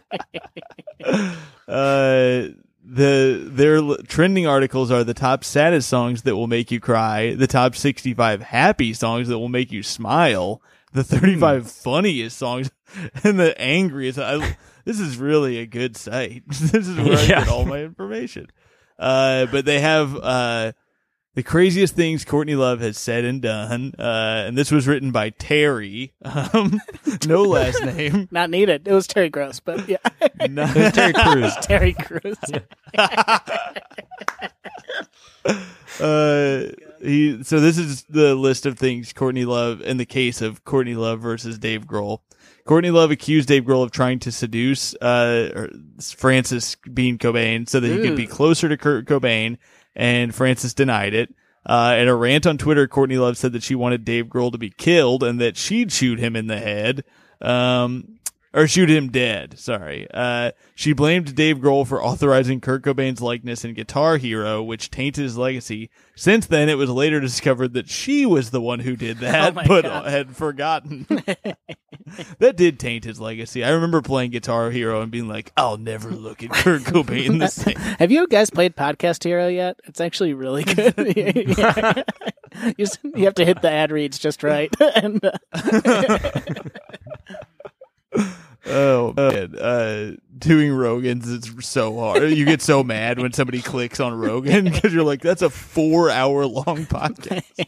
Speaker 2: uh, the their l- trending articles are the top saddest songs that will make you cry, the top sixty-five happy songs that will make you smile, the thirty-five
Speaker 4: Hmm.
Speaker 2: funniest songs, and the angriest. I, this is really a good site. This is where I
Speaker 4: Yeah.
Speaker 2: get all my information. Uh, but they have uh, the craziest things Courtney Love has said and done. Uh, and this was written by Terry. Um, no last name.
Speaker 3: not needed. It was Terry Gross, but yeah,
Speaker 2: No-
Speaker 4: It was Terry Crews.
Speaker 3: Terry Crews.
Speaker 2: Uh, he. So this is the list of things Courtney Love in the case of Courtney Love versus Dave Grohl. Courtney Love accused Dave Grohl of trying to seduce uh Francis Bean Cobain so that he could be closer to Kurt Cobain, and Francis denied it. Uh, in a rant on Twitter, Courtney Love said that she wanted Dave Grohl to be killed and that she'd shoot him in the head. Um, or shoot him dead. Sorry. Uh, she blamed Dave Grohl for authorizing Kurt Cobain's likeness in Guitar Hero, which tainted his legacy. Since then, it was later discovered that she was the one who did that,
Speaker 3: Oh my
Speaker 2: but
Speaker 3: God.
Speaker 2: had forgotten. That did taint his legacy. I remember playing Guitar Hero and being like, I'll never look at Kurt Cobain the same.
Speaker 3: Have you guys played Podcast Hero yet? It's actually really good. Yeah. you, just, you have to hit the ad reads just right. and, uh,
Speaker 2: Oh man. Uh, doing Rogan's, it's so hard. You get so mad when somebody clicks on Rogan because you're like, that's a four hour long podcast.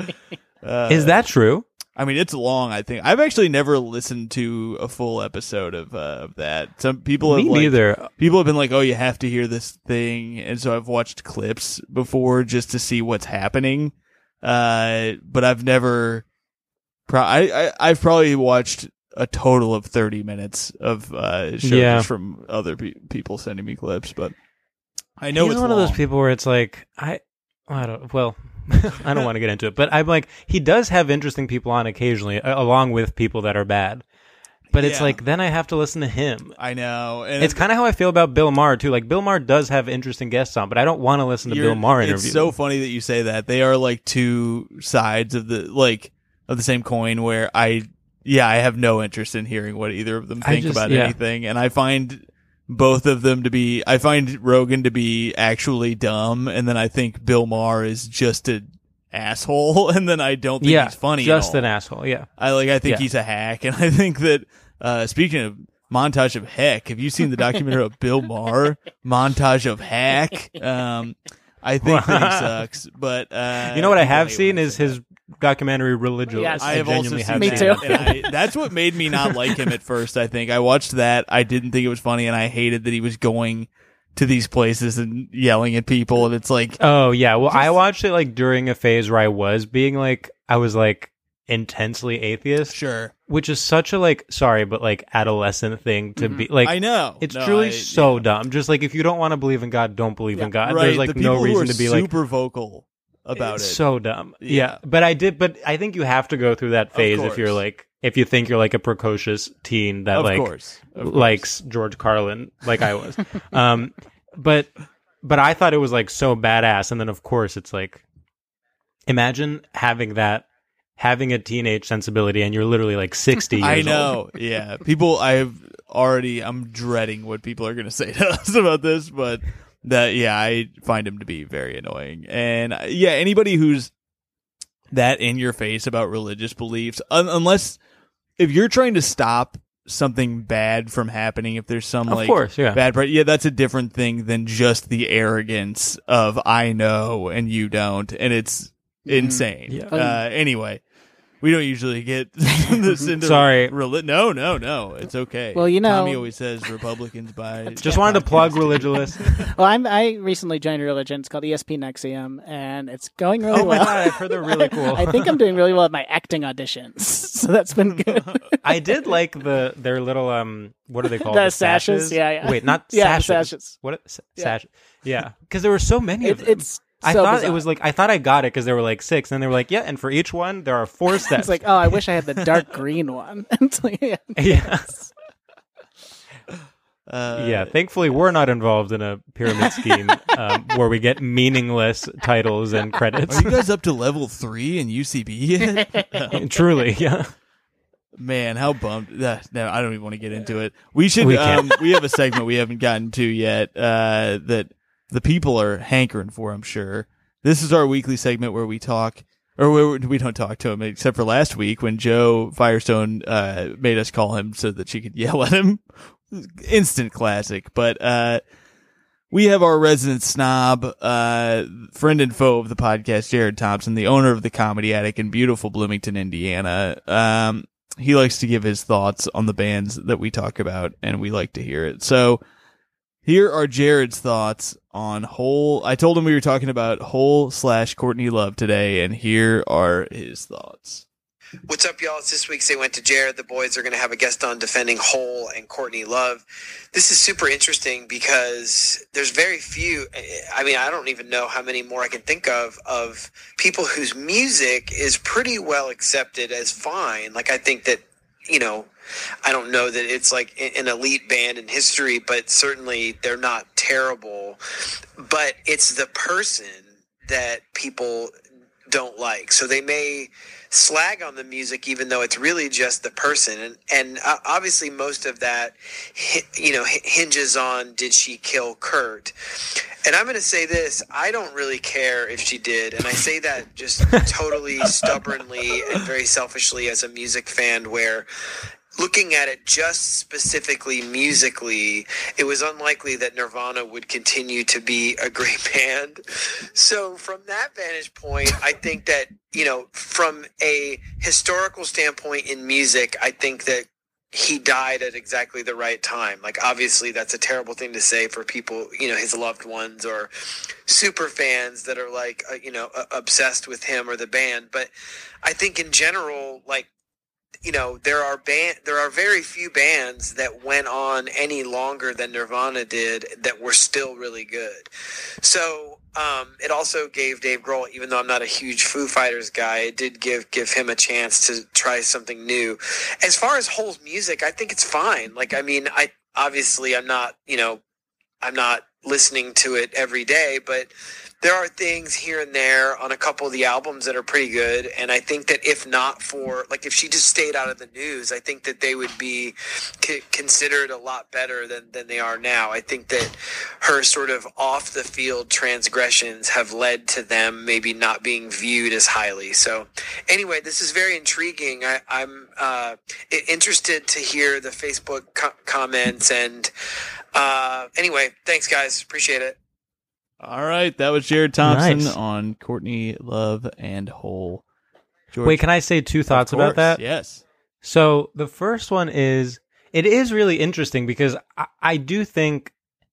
Speaker 2: Uh,
Speaker 4: Is that true?
Speaker 2: I mean, it's long. I think I've actually never listened to a full episode of uh, of that. Some people have
Speaker 4: Me
Speaker 2: like,
Speaker 4: neither.
Speaker 2: People have been like, "Oh, you have to hear this thing," and so I've watched clips before just to see what's happening. Uh, but I've never. Pro- I, I I've probably watched a total of thirty minutes of uh, shows
Speaker 4: Yeah.
Speaker 2: from other pe- people sending me clips, but I know
Speaker 4: He's
Speaker 2: it's
Speaker 4: one
Speaker 2: long.
Speaker 4: of those people where it's like I, I don't. Well, I don't want to get into it, but I'm like he does have interesting people on occasionally, a- along with people that are bad. But it's
Speaker 2: Yeah.
Speaker 4: like then I have to listen to him.
Speaker 2: I know, and
Speaker 4: It's kind of how I feel about Bill Maher too. Like Bill Maher does have interesting guests on, but I don't want to listen to
Speaker 2: You're-
Speaker 4: Bill Maher interviews.
Speaker 2: It's so funny that you say that. They are like two sides of the like of the same coin. Where I, yeah, I have no interest in hearing what either of them
Speaker 4: I
Speaker 2: think
Speaker 4: just-
Speaker 2: about
Speaker 4: yeah.
Speaker 2: anything, and I find both of them to be. I find Rogan to be actually dumb, and then I think Bill Maher is just an asshole, and then I don't think
Speaker 4: yeah,
Speaker 2: he's funny.
Speaker 4: just
Speaker 2: at all.
Speaker 4: an asshole. Yeah.
Speaker 2: I like. I think
Speaker 4: Yeah.
Speaker 2: he's a hack, and I think that. Uh, speaking of montage of heck, have you seen the documentary of Bill Maher? Montage of hack. Um, I think that he sucks, but uh,
Speaker 4: You know what I
Speaker 2: people
Speaker 4: have
Speaker 2: hate
Speaker 4: seen
Speaker 2: when I
Speaker 4: is
Speaker 2: say
Speaker 4: his documentary Religious.
Speaker 3: Yes.
Speaker 2: that. I have also
Speaker 4: genuinely
Speaker 2: seen
Speaker 3: Me
Speaker 2: that,
Speaker 3: too.
Speaker 2: and I, that's what made me not like him at first. I think I watched that. I didn't think it was funny, and I hated that he was going to these places and yelling at people, and it's like,
Speaker 4: Oh yeah. Well, I watched it like during a phase where I was being like, I was like intensely atheist,
Speaker 2: sure,
Speaker 4: which is such a like, sorry, but like adolescent thing to be like.
Speaker 2: I know
Speaker 4: It's
Speaker 2: No,
Speaker 4: truly
Speaker 2: I-
Speaker 4: so
Speaker 2: yeah.
Speaker 4: dumb. Just like if you don't want to believe in God, don't believe in God.
Speaker 2: Right,
Speaker 4: There's like
Speaker 2: the people
Speaker 4: no
Speaker 2: who
Speaker 4: reason
Speaker 2: are
Speaker 4: to be like
Speaker 2: super vocal about
Speaker 4: it's
Speaker 2: it.
Speaker 4: so dumb.
Speaker 2: Yeah.
Speaker 4: Yeah. But I did but I think you have to go through that phase if you're
Speaker 2: course.
Speaker 4: like if you think you're like a precocious teen that
Speaker 2: of
Speaker 4: like
Speaker 2: course, of course.
Speaker 4: likes George Carlin like I was. um but but I thought it was like so badass, and then of course it's like imagine having that having a teenage sensibility and you're literally like sixty years
Speaker 2: I
Speaker 4: old.
Speaker 2: know. Yeah. People, I've already, I'm dreading what people are going to say to us about this, but that, yeah, I find him to be very annoying. And uh, yeah, anybody who's that in your face about religious beliefs, un- unless if you're trying to stop something bad from happening, if there's some
Speaker 4: Of
Speaker 2: like
Speaker 4: course, yeah.
Speaker 2: bad, part, yeah, that's a different thing than just the arrogance of I know and you don't. And it's insane.
Speaker 4: Yeah.
Speaker 2: Uh, anyway. We don't usually get this into
Speaker 4: Sorry.
Speaker 2: reli- no, no, no. It's okay.
Speaker 3: Well, you know-
Speaker 2: Tommy always says Republicans buy.
Speaker 4: Just wanted to plug Religulous.
Speaker 3: Well, I'm, I recently joined a religion. It's called E S P Nexium, and it's going really
Speaker 4: Oh my
Speaker 3: well.
Speaker 4: god, I've heard they're really cool.
Speaker 3: I think I'm doing really well at my acting auditions, so that's been good.
Speaker 4: I did like the their little um what are they called?
Speaker 3: The sashes? Yeah, yeah.
Speaker 4: Wait, not
Speaker 3: Yeah, the
Speaker 4: sashes.
Speaker 3: sashes.
Speaker 4: What? Sa-
Speaker 3: Yeah.
Speaker 4: Sash. Yeah, because there were so many of
Speaker 3: It,
Speaker 4: them.
Speaker 3: it's
Speaker 4: I
Speaker 3: so
Speaker 4: thought
Speaker 3: bizarre.
Speaker 4: it was like I thought I got it because there were like six, and they were like, yeah, and for each one there are four steps.
Speaker 3: It's like, oh, I wish I had the dark green one. It's like, yeah.
Speaker 4: yeah,
Speaker 2: Uh,
Speaker 4: yeah. Thankfully, we're not involved in a pyramid scheme um, where we get meaningless titles and credits.
Speaker 2: Are you guys up to level three in U C B yet?
Speaker 4: Truly, yeah.
Speaker 2: Man, how bummed. Uh, no, I don't even want to get into it. We should.
Speaker 4: We
Speaker 2: um,
Speaker 4: can't.
Speaker 2: we have a segment we haven't gotten to yet uh, that the people are hankering for, I'm sure. This is our weekly segment where we talk, or where we don't talk to him, except for last week when Joe Firestone uh, made us call him so that she could yell at him. Instant classic. But uh, we have our resident snob, uh, friend and foe of the podcast, Jared Thompson, the owner of the Comedy Attic in beautiful Bloomington, Indiana. Um, he likes to give his thoughts on the bands that we talk about, and we like to hear it. So here are Jared's thoughts on Hole. I told him we were talking about Hole slash Courtney Love today, and here are his thoughts.
Speaker 7: What's up, y'all? It's this week's They Went to Jared. The boys are going to have a guest on defending Hole and Courtney Love. This is super interesting because there's very few, I mean, I don't even know how many more I can think of, of people whose music is pretty well accepted as fine. Like, I think that, you know, I don't know that it's like an elite band in history, but certainly they're not terrible. But it's the person that people don't like. So they may slag on the music even though it's really just the person, and and uh, obviously most of that you know hinges on did she kill Kurt. And I'm going to say this, I don't really care if she did, and I say that just totally stubbornly and very selfishly as a music fan, where looking at it just specifically musically, it was unlikely that Nirvana would continue to be a great band. So from that vantage point, I think that, you know, from a historical standpoint in music, I think that he died at exactly the right time. Like, obviously that's a terrible thing to say for people, you know, his loved ones or super fans that are like, uh, you know, uh, obsessed with him or the band. But I think in general, like, you know, there are band, there are very few bands that went on any longer than Nirvana did that were still really good. So um, it also gave Dave Grohl, even though I'm not a huge Foo Fighters guy, it did give give him a chance to try something new. As far as Hole's music, I think it's fine. Like, I mean, I obviously I'm not, you know, I'm not listening to it every day, but there are things here and there on a couple of the albums that are pretty good. And I think that if not for, like, if she just stayed out of the news, I think that they would be c- considered a lot better than, than they are now. I think that her sort of off the field transgressions have led to them maybe not being viewed as highly. So anyway, this is very intriguing. I, I'm uh, interested to hear the Facebook co- comments. And uh, anyway, thanks guys. Appreciate it.
Speaker 2: All right, that was Jared Thompson
Speaker 4: Nice.
Speaker 2: on Courtney Love and Hole. George,
Speaker 4: Wait, can I say two thoughts
Speaker 2: of
Speaker 4: about
Speaker 2: course,
Speaker 4: that?
Speaker 2: Yes.
Speaker 4: So the first one is, it is really interesting because I, I do think,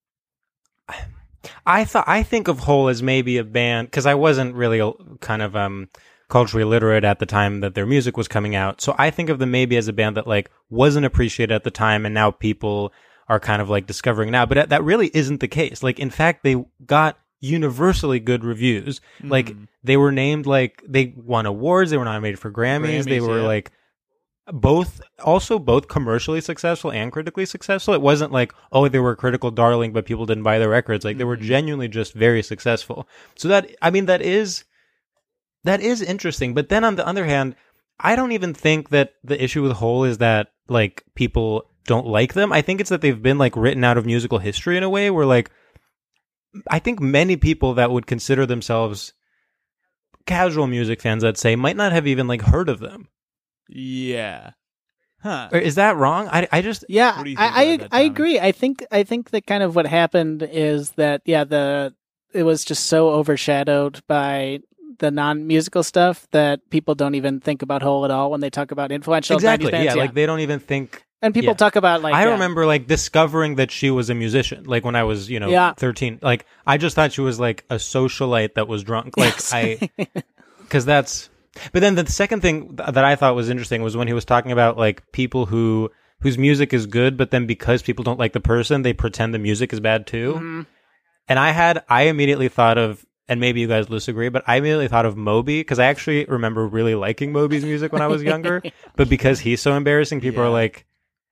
Speaker 4: I thought I think of Hole as maybe a band, because I wasn't really a, kind of um culturally literate at the time that their music was coming out. So I think of them maybe as a band that like wasn't appreciated at the time, and now people are kind of like discovering now. But that really isn't the case. Like, in fact, they got universally good reviews. Mm. Like, they were named, like, they won awards, they were nominated for Grammys,
Speaker 2: Grammys
Speaker 4: they were
Speaker 2: yeah.
Speaker 4: like both, also both commercially successful and critically successful. It wasn't like, oh, they were a critical darling, but people didn't buy their records. Like, mm. they were genuinely just very successful. So that, I mean, that is, that is interesting. But then on the other hand, I don't even think that the issue with Hole is that, like, people don't like them. I think it's that they've been like written out of musical history in a way where, like, I think many people that would consider themselves casual music fans, I'd say, might not have even like heard of them.
Speaker 2: Yeah. Huh.
Speaker 4: Or is that wrong? I, I just
Speaker 3: Yeah,
Speaker 2: What do you think
Speaker 3: I I,
Speaker 2: about that,
Speaker 3: I
Speaker 2: Tommy?
Speaker 3: agree. I think I think that kind of what happened is that yeah, the it was just so overshadowed by the non-musical stuff that people don't even think about Hole at all when they talk about influential
Speaker 4: exactly.
Speaker 3: nineties bands.
Speaker 4: Yeah,
Speaker 3: Yeah,
Speaker 4: like they don't even think.
Speaker 3: and people
Speaker 4: yeah.
Speaker 3: talk about like
Speaker 4: I
Speaker 3: yeah.
Speaker 4: remember like discovering that she was a musician, like when I was, you know,
Speaker 3: Yeah.
Speaker 4: thirteen. Like I just thought she was like a socialite that was drunk. Like
Speaker 3: Yes.
Speaker 4: I, because that's. But then the second thing th- that I thought was interesting was when he was talking about like people who whose music is good, but then because people don't like the person, they pretend the music is bad too.
Speaker 3: Mm-hmm.
Speaker 4: And I had, I immediately thought of, and maybe you guys disagree, but I immediately thought of Moby, because I actually remember really liking Moby's music when I was younger. But because he's so embarrassing, people
Speaker 2: Yeah.
Speaker 4: are like,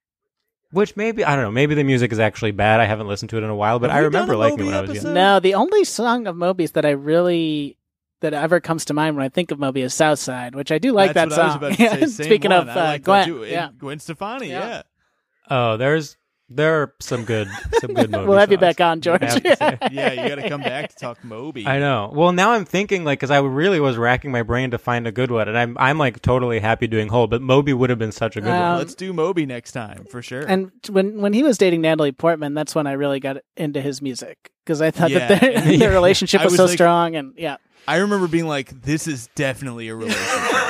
Speaker 4: which maybe, I don't know, maybe the music is actually bad. I haven't listened to it in a while, but
Speaker 2: Have
Speaker 4: I
Speaker 2: we
Speaker 4: remember
Speaker 2: done a
Speaker 4: liking it
Speaker 2: Moby
Speaker 4: when I was
Speaker 2: episode?
Speaker 4: young.
Speaker 3: No, the only song of Moby's that I really that ever comes to mind when I think of Moby is Southside, which I do like
Speaker 2: That's
Speaker 3: that
Speaker 2: what
Speaker 3: song.
Speaker 2: I was about to say. Same
Speaker 3: Speaking
Speaker 2: one.
Speaker 3: of
Speaker 2: I
Speaker 3: uh,
Speaker 2: like that
Speaker 3: Gwen,
Speaker 2: too. And
Speaker 3: yeah.
Speaker 2: Gwen Stefani,
Speaker 3: Yeah.
Speaker 2: yeah.
Speaker 4: Oh, there's, there are some good, some good Moby
Speaker 3: We'll have you
Speaker 4: songs,
Speaker 3: back on, George.
Speaker 4: I have to say.
Speaker 2: Yeah, you got to come back to talk Moby.
Speaker 4: I know. Well, now I'm thinking like, because I really was racking my brain to find a good one, and I'm I'm like totally happy doing Hole, but Moby would have been such a good
Speaker 3: Um,
Speaker 4: one.
Speaker 2: Let's do Moby next time for sure.
Speaker 3: And when when he was dating Natalie Portman, that's when I really got into his music because I thought
Speaker 2: Yeah.
Speaker 3: that their,
Speaker 2: And-
Speaker 3: their relationship
Speaker 2: I
Speaker 3: was,
Speaker 2: was
Speaker 3: so
Speaker 2: like-
Speaker 3: strong, and yeah,
Speaker 2: I remember being like, "This is definitely a relationship.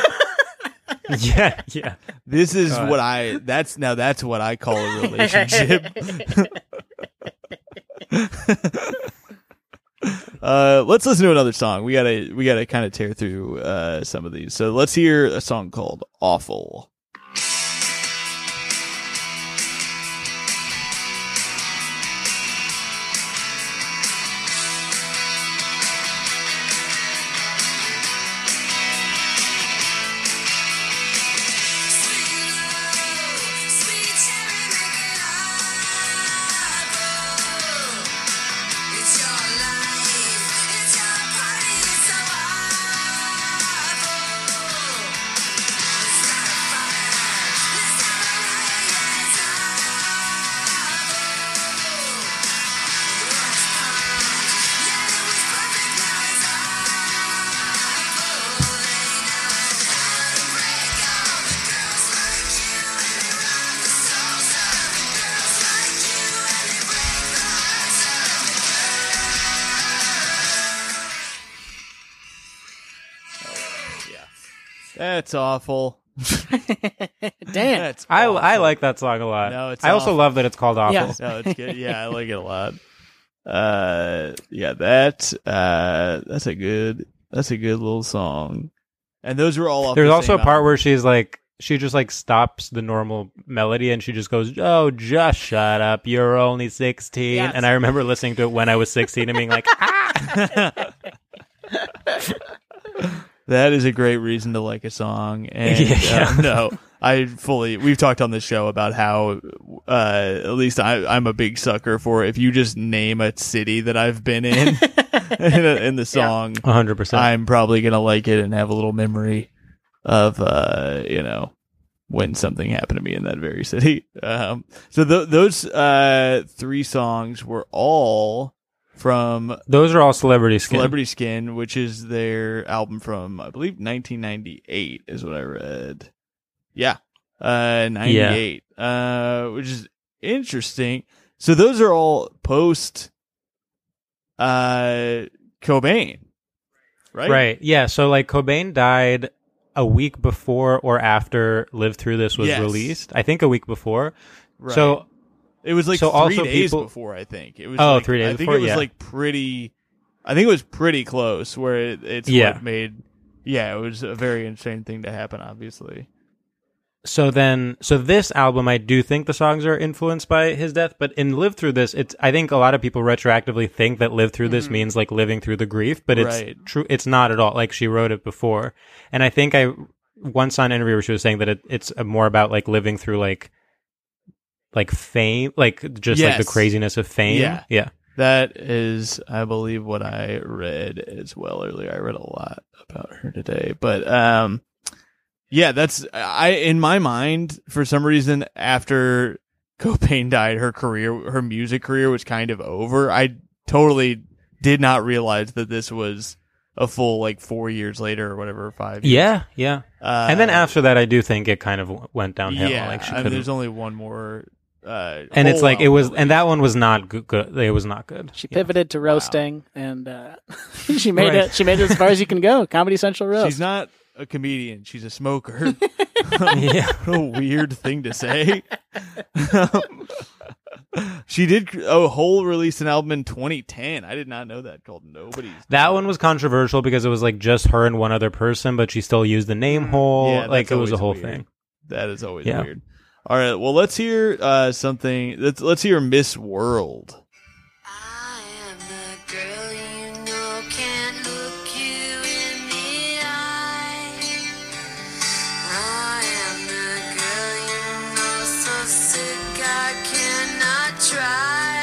Speaker 4: yeah, yeah.
Speaker 2: This is
Speaker 4: God.
Speaker 2: what I. That's now. That's what I call a relationship." uh, let's listen to another song. We gotta. We gotta kind of tear through uh, some of these. So let's hear a song called "Awful."
Speaker 8: It's not a fight.
Speaker 2: That's awful.
Speaker 3: Damn.
Speaker 2: That's
Speaker 4: I
Speaker 2: awful.
Speaker 4: I like that song a lot.
Speaker 2: No, it's
Speaker 4: I also
Speaker 2: awful.
Speaker 4: love that it's called Awful.
Speaker 3: Yeah.
Speaker 2: No, it's good. Yeah, I like it a lot. Uh, yeah, that uh, that's a good that's a good little song. And those were all off
Speaker 4: There's
Speaker 2: the
Speaker 4: also a
Speaker 2: same
Speaker 4: part
Speaker 2: album.
Speaker 4: where she's like, she just like stops the normal melody and she just goes, "Oh, just shut up. You're only sixteen."
Speaker 3: Yes.
Speaker 4: And I remember listening to it when I was sixteen and being like, ah!
Speaker 2: That is a great reason to like a song. And
Speaker 4: Yeah.
Speaker 2: uh, no, I fully, we've talked on this show about how, uh, at least I, I'm a big sucker for if you just name a city that I've been in in, a, in the song,
Speaker 4: one hundred percent.
Speaker 2: I'm probably going to like it and have a little memory of, uh, you know, when something happened to me in that very city. Um, so th- those, uh, three songs were all from
Speaker 4: Those are all Celebrity Skin.
Speaker 2: Celebrity Skin, which is their album from, I believe, nineteen ninety-eight is what I read. Yeah. Uh, ninety-eight. Uh, which is interesting. So those are all post, uh, Cobain. Right?
Speaker 4: Right. Yeah. So like Cobain died a week before or after Live Through This was
Speaker 2: Yes.
Speaker 4: released. I think a week before.
Speaker 2: Right.
Speaker 4: So
Speaker 2: it was like
Speaker 4: so
Speaker 2: three
Speaker 4: also
Speaker 2: days
Speaker 4: people-
Speaker 2: before, I think. It was
Speaker 4: Oh,
Speaker 2: like,
Speaker 4: three days
Speaker 2: I think
Speaker 4: before,
Speaker 2: it was
Speaker 4: yeah.
Speaker 2: like pretty, I think it was pretty close where it, it's
Speaker 4: Yeah.
Speaker 2: what made, yeah, it was a very insane thing to happen, obviously.
Speaker 4: So then, so this album, I do think the songs are influenced by his death, but in Live Through This, it's, I think a lot of people retroactively think that Live Through This means like living through the grief, but it's
Speaker 2: Right.
Speaker 4: true. It's not at all. Like she wrote it before. And I think I once saw an interview where she was saying that it, it's more about like living through like, like fame, like just like the
Speaker 2: Yes.
Speaker 4: craziness of fame.
Speaker 2: Yeah.
Speaker 4: Yeah.
Speaker 2: That is, I believe, what I read as well earlier. I read a lot about her today, but um, yeah, that's I in my mind for some reason after Cobain died, her career, her music career was kind of over. I totally did not realize that this was a full like four years later or whatever, five. Years.
Speaker 4: Yeah. Yeah.
Speaker 2: uh,
Speaker 4: And then after that, I do think it kind of went downhill.
Speaker 2: yeah,
Speaker 4: Like she
Speaker 2: I mean,
Speaker 4: couldn't.
Speaker 2: there's only one more. Uh,
Speaker 4: And it's
Speaker 2: whole
Speaker 4: like it was,
Speaker 2: album
Speaker 4: and that one was not good. good. It was not good.
Speaker 3: She pivoted to roasting, and uh, she made
Speaker 2: Right.
Speaker 3: it. She made it as far as you can go. Comedy Central roast.
Speaker 2: She's not a comedian. She's a smoker.
Speaker 4: Yeah.
Speaker 2: What a weird thing to say. She did a whole release an album in twenty ten. I did not know that, called Nobody's.
Speaker 4: That one was controversial because it was like just her and one other person, but she still used the name hole.
Speaker 2: Yeah,
Speaker 4: like
Speaker 2: that's
Speaker 4: it was a
Speaker 2: always
Speaker 4: whole
Speaker 2: weird.
Speaker 4: thing.
Speaker 2: That is always
Speaker 4: Yeah.
Speaker 2: weird. All right, well, let's hear uh, something. Let's let's hear Miss World.
Speaker 8: I am the girl you know can't look you in the eye. I am the girl you know so sick I cannot try.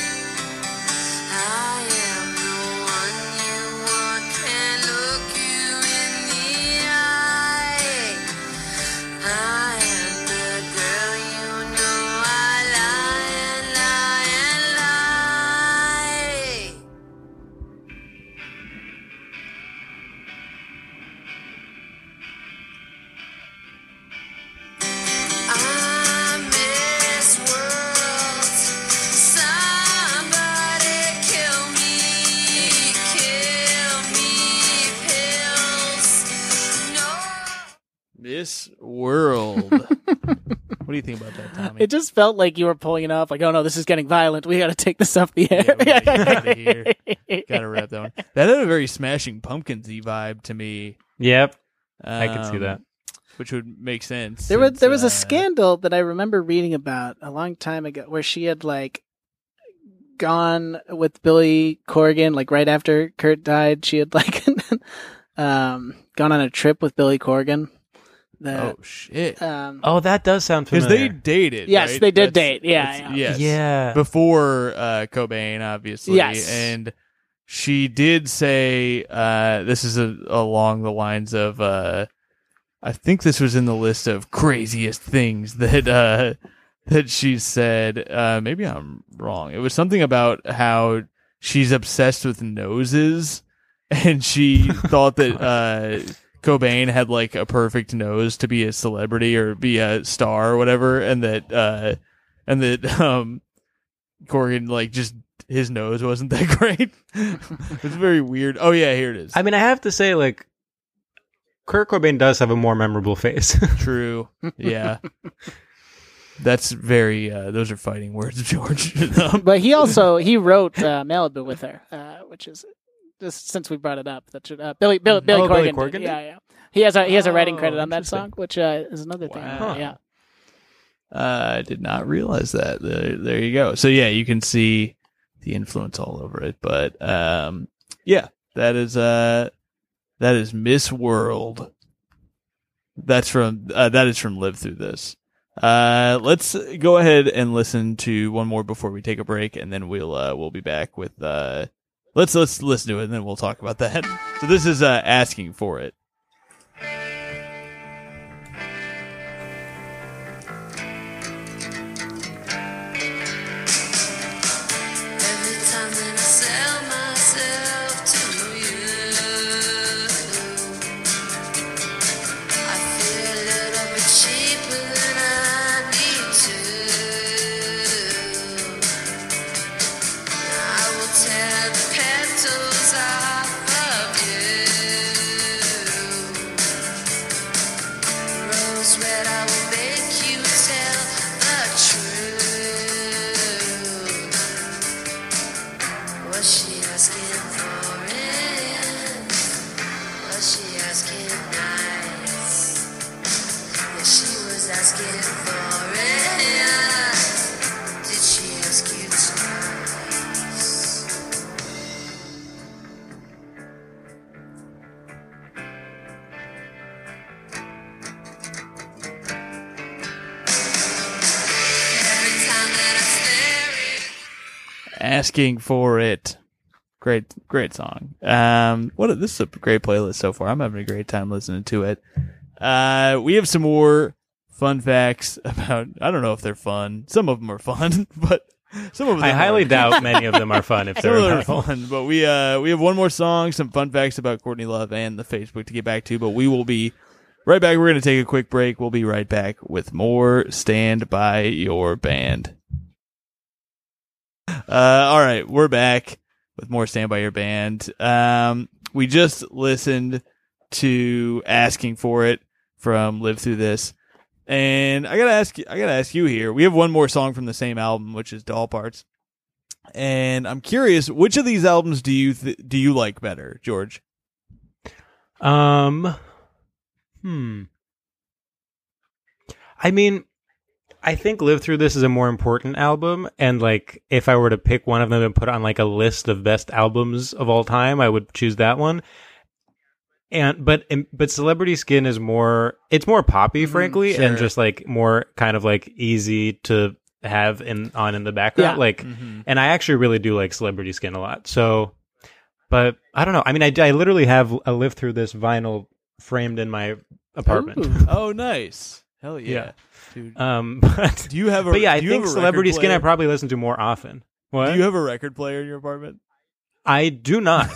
Speaker 8: I am the one you want, can't look you in the eye. I am the girl you know I lie and lie and lie. I miss worlds. Somebody kill me, kill me, pills. No.
Speaker 2: Miss World. What do you think about that, Tommy?
Speaker 3: It just felt like you were pulling it off. Like, oh no, this is getting violent. We got to take this off the air.
Speaker 2: Yeah, we gotta get outta here. Gotta wrap that one. That had a very Smashing Pumpkins-y vibe to me.
Speaker 4: Yep, I could see
Speaker 2: um,
Speaker 4: that.
Speaker 2: Which would make sense.
Speaker 3: There was
Speaker 2: since,
Speaker 3: there was
Speaker 2: uh,
Speaker 3: a scandal that I remember reading about a long time ago where she had like gone with Billy Corgan like right after Kurt died. She had like um gone on a trip with Billy Corgan. That,
Speaker 2: Oh shit!
Speaker 3: um,
Speaker 4: Oh, that does sound
Speaker 2: Because
Speaker 4: familiar.
Speaker 2: they dated.
Speaker 3: Yes,
Speaker 2: right?
Speaker 3: they did
Speaker 2: That's-
Speaker 3: date. Yeah,
Speaker 2: that's-
Speaker 3: yeah.
Speaker 2: Yes.
Speaker 4: Yeah.
Speaker 2: Before uh, Cobain, obviously.
Speaker 3: Yes.
Speaker 2: And she did say uh, this is a, along the lines of. Uh, I think this was in the list of craziest things that uh, that she said. Uh, maybe I'm wrong. It was something about how she's obsessed with noses, and she thought that uh, Cobain had like a perfect nose to be a celebrity or be a star or whatever, and that uh, and that um, Corgan like just his nose wasn't that great. It's very weird. Oh yeah, here it is.
Speaker 4: I mean, I have to say, like, Kurt Cobain does have a more memorable face.
Speaker 2: True. Yeah. That's very, uh, those are fighting words, George.
Speaker 3: But he also, he wrote uh, Malibu with her, uh, which is, just since we brought it up, that should, uh, Billy, Billy, Billy
Speaker 4: Oh,
Speaker 3: Corgan.
Speaker 4: Billy
Speaker 3: did.
Speaker 4: Corgan did?
Speaker 3: Yeah, yeah. He has a, he has a writing
Speaker 2: Oh,
Speaker 3: credit on that
Speaker 2: interesting.
Speaker 3: song, which uh, is another thing.
Speaker 2: Wow.
Speaker 3: Yeah.
Speaker 2: Uh, I did not realize that. There, there you go. So yeah, you can see the influence all over it. But um, yeah, that is uh, that is Miss World. That's from uh, that is from Live Through This. Uh, let's go ahead and listen to one more before we take a break, and then we'll uh, we'll be back with uh, let's let's listen to it, and then we'll talk about that. So this is uh, Asking for It.
Speaker 8: Every time that I sell myself to you, I feel a little bit cheaper than I need to. I will tear the petals off of you. Rose red, I will make you tell the truth. Was she asking for it? Was she asking nice? Yeah, she was asking for it. Did she ask you twice? Every time that I stare at
Speaker 2: Asking for It. Great, great song. Um, what a, this is a great playlist so far. I'm having a great time listening to it. Uh, we have some more fun facts about. I don't know if they're fun. Some of them are fun, but some of them
Speaker 4: I highly
Speaker 2: aren't.
Speaker 4: doubt many of them are fun if
Speaker 2: Some
Speaker 4: they're
Speaker 2: of them are
Speaker 4: viral.
Speaker 2: fun. But we uh we have one more song, some fun facts about Courtney Love and the Facebook to get back to. But we will be right back. We're going to take a quick break. We'll be right back with more Stand By Your Band. Uh, all right, we're back with more Stand By Your Band. Um, we just listened to Asking for It from Live Through This, and I gotta ask, I gotta ask you here. We have one more song from the same album, which is Doll Parts, and I'm curious, which of these albums do you th- do you like better, George?
Speaker 4: Um, hmm. I mean, I think Live Through This is a more important album, and like if I were to pick one of them and put on like a list of best albums of all time, I would choose that one. And but but Celebrity Skin is more it's more poppy, frankly,
Speaker 2: sure.
Speaker 4: and just like more kind of like easy to have in on in the background.
Speaker 3: Yeah.
Speaker 4: Like, and I actually really do like Celebrity Skin a lot. So, but I don't know. I mean, I, I literally have a Live Through This vinyl framed in my apartment.
Speaker 3: Ooh.
Speaker 2: Oh, nice, hell yeah,
Speaker 4: Yeah.
Speaker 2: dude.
Speaker 4: Um, but
Speaker 2: Do you have a?
Speaker 4: but yeah, I
Speaker 2: do you
Speaker 4: think
Speaker 2: have a
Speaker 4: Celebrity
Speaker 2: record
Speaker 4: Skin I
Speaker 2: player?
Speaker 4: probably listen to more often. What?
Speaker 2: Do you have a record player in your apartment?
Speaker 4: I do not.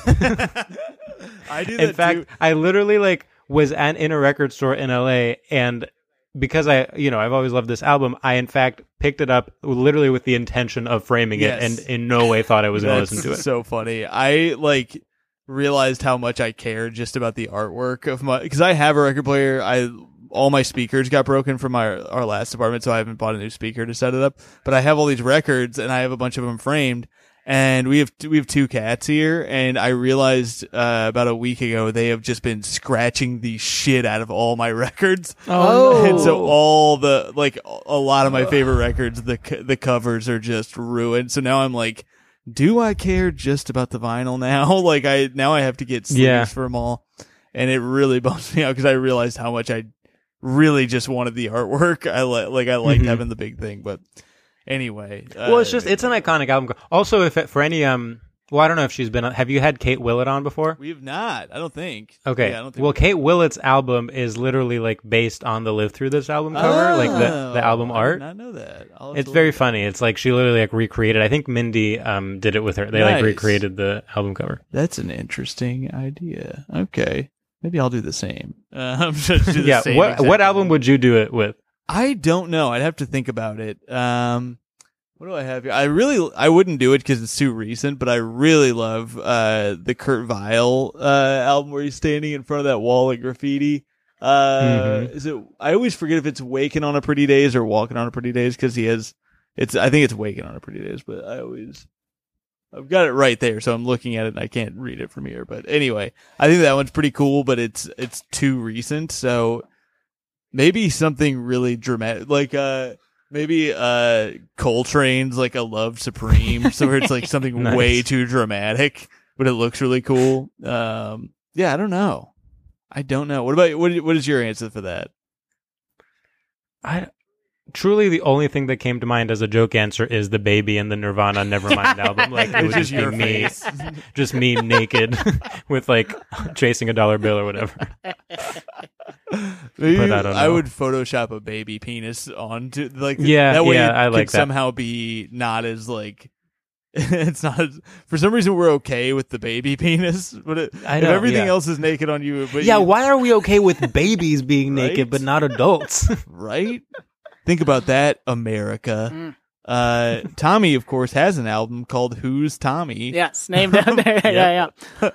Speaker 2: I do that
Speaker 4: In fact,
Speaker 2: too.
Speaker 4: I literally like was at in a record store in L A, and because I, you know, I've always loved this album, I in fact picked it up literally with the intention of framing
Speaker 2: Yes.
Speaker 4: it, and in no way thought I was going to
Speaker 2: That's
Speaker 4: listen to it.
Speaker 2: so funny. I like realized how much I care just about the artwork of my because I have a record player. I all my speakers got broken from our our last apartment, so I haven't bought a new speaker to set it up. But I have all these records, and I have a bunch of them framed. And we have we have two cats here, and I realized uh, about a week ago they have just been scratching the shit out of all my records.
Speaker 3: Oh,
Speaker 2: And so all the like a lot of my favorite records, the c- the covers are just ruined. So now I'm like, do I care just about the vinyl now? Like I now I have to get sleeves
Speaker 4: Yeah.
Speaker 2: for them all, and it really bums me out because I realized how much I really just wanted the artwork. I li- like I liked
Speaker 4: Mhm.
Speaker 2: having the big thing, but anyway.
Speaker 4: Well,
Speaker 2: uh,
Speaker 4: it's just it's an iconic album. Also, if it, for any um, well, I don't know if she's been. on- Have you had Kate Willett on before?
Speaker 2: we've not. I don't think.
Speaker 4: Okay.
Speaker 2: Yeah, I don't think
Speaker 4: Well,
Speaker 2: we-
Speaker 4: Kate Willett's album is literally like based on the Live Through This album cover, like the
Speaker 2: Oh,
Speaker 4: the album
Speaker 2: I
Speaker 4: art.
Speaker 2: did not know that. I'll have
Speaker 4: It's
Speaker 2: to
Speaker 4: very
Speaker 2: look.
Speaker 4: funny. It's like she literally like recreated. I think Mindy um did it with her. They like
Speaker 2: Nice.
Speaker 4: recreated the album cover.
Speaker 2: That's an interesting idea. Okay. Maybe I'll do the same. Um, just do the
Speaker 4: Yeah.
Speaker 2: same
Speaker 4: What
Speaker 2: exact
Speaker 4: what album
Speaker 2: thing.
Speaker 4: would you do it with?
Speaker 2: I don't know. I'd have to think about it. Um, What do I have here? I really, I wouldn't do it because it's too recent, but I really love uh, the Kurt Vile uh, album where he's standing in front of that wall of graffiti. Uh,
Speaker 4: Mhm.
Speaker 2: Is it? I always forget if it's "Waking on a Pretty Days" or "Walking on a Pretty Days" because he has. It's. I think it's "Waking on a Pretty Days," but I always. I've got it right there, so I'm looking at it and I can't read it from here. But anyway, I think that one's pretty cool, but it's it's too recent, so maybe something really dramatic, like uh. Maybe uh, Coltrane's like a Love Supreme, so where it's like something
Speaker 4: Nice.
Speaker 2: way too dramatic, but it looks really cool. Um, yeah, I don't know. I don't know. What about what? What is your answer for that?
Speaker 4: I truly the only thing that came to mind as a joke answer is the Baby and the Nirvana Nevermind album. Like it would
Speaker 2: It's
Speaker 4: just,
Speaker 2: just your
Speaker 4: be me,
Speaker 2: face.
Speaker 4: just me naked with like chasing a dollar bill or whatever.
Speaker 2: Maybe
Speaker 4: But I don't
Speaker 2: I
Speaker 4: know.
Speaker 2: would Photoshop a baby penis onto like
Speaker 4: Yeah,
Speaker 2: that way
Speaker 4: yeah,
Speaker 2: it
Speaker 4: I like
Speaker 2: could
Speaker 4: that.
Speaker 2: somehow be not as like it's not as, for some reason we're okay with the baby penis, but it,
Speaker 4: I
Speaker 2: if
Speaker 4: know,
Speaker 2: everything
Speaker 4: yeah.
Speaker 2: else is naked on you, but
Speaker 4: Yeah,
Speaker 2: you,
Speaker 4: why are we okay with babies being naked
Speaker 2: Right?
Speaker 4: but not adults?
Speaker 2: right? Think about that, America. Uh, Tommy, of course, has an album called "Who's Tommy?"
Speaker 3: Yes, named down there. Yeah, yeah.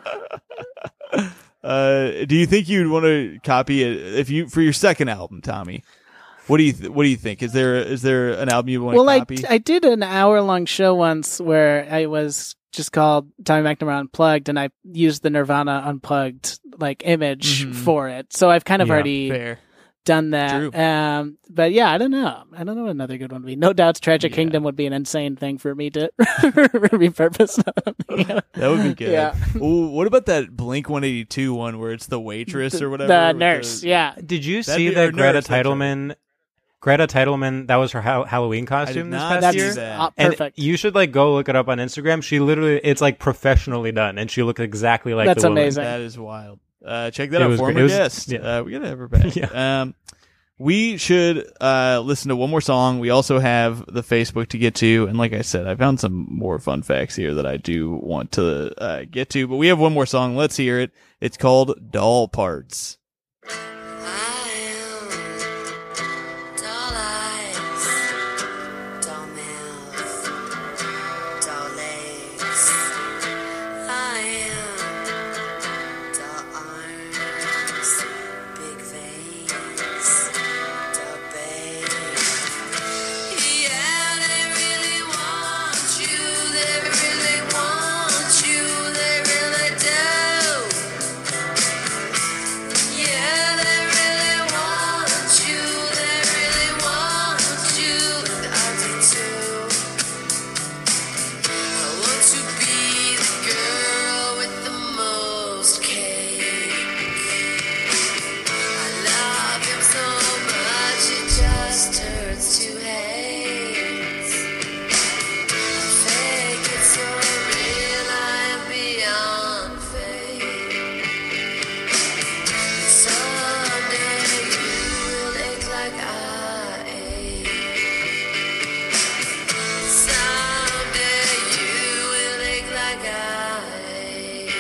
Speaker 2: Uh, do you think you'd want to copy it if you for your second album, Tommy? What do you th- What do you think? Is there is there an album you want to
Speaker 3: Well, I,
Speaker 2: copy?
Speaker 3: I did an hour long show once where I was just called Tommy McNamara Unplugged, and I used the Nirvana Unplugged like image
Speaker 2: Mhm.
Speaker 3: for it. So I've kind of
Speaker 4: Yeah,
Speaker 3: already
Speaker 2: Fair.
Speaker 3: done that.
Speaker 2: True.
Speaker 3: Um, but yeah, I don't know. I don't know what another good one would be. No Doubt's Tragic
Speaker 2: Yeah.
Speaker 3: Kingdom would be an insane thing for me to repurpose.
Speaker 2: That would be good.
Speaker 3: Yeah.
Speaker 2: Ooh, what about that Blink one eighty-two one where it's the waitress or whatever?
Speaker 3: The
Speaker 2: with
Speaker 3: nurse,
Speaker 2: the-
Speaker 3: yeah.
Speaker 4: Did you
Speaker 2: That'd
Speaker 4: see
Speaker 2: be-
Speaker 4: that
Speaker 2: or
Speaker 4: Greta
Speaker 2: Nurse, that's right.
Speaker 4: Titleman? Greta Titleman, that was her ha- Halloween costume this
Speaker 2: not
Speaker 4: past
Speaker 2: see
Speaker 3: That's
Speaker 4: year.
Speaker 2: that.
Speaker 3: uh,
Speaker 4: And
Speaker 3: perfect.
Speaker 4: you should like go look it up on Instagram. She literally, it's like professionally done, and she looked exactly like
Speaker 3: That's
Speaker 4: the woman.
Speaker 3: amazing.
Speaker 2: That is wild. Uh, check that
Speaker 4: It
Speaker 2: out,
Speaker 4: was
Speaker 2: former
Speaker 4: great. It was-
Speaker 2: guest.
Speaker 4: yeah.
Speaker 2: Uh, we gotta have her back.
Speaker 4: Yeah.
Speaker 2: Um, we should uh, listen to one more song. We also have the Facebook to get to, and like I said, I found some more fun facts here that I do want to uh, get to. But we have one more song. Let's hear it. It's called "Doll Parts."
Speaker 8: I am doll eyes, doll mouth, doll legs. I am doll arms, big veins, doll babe. Yeah, they really want you, they really want you, they really do. Yeah, they really want you, they really want you, and I do too. I want to be the girl with the most cake. I love him so much it just hurts to hate. I fake it so real, I am beyond fake. Someday you will ache like I ache. Someday you will ache like I ache.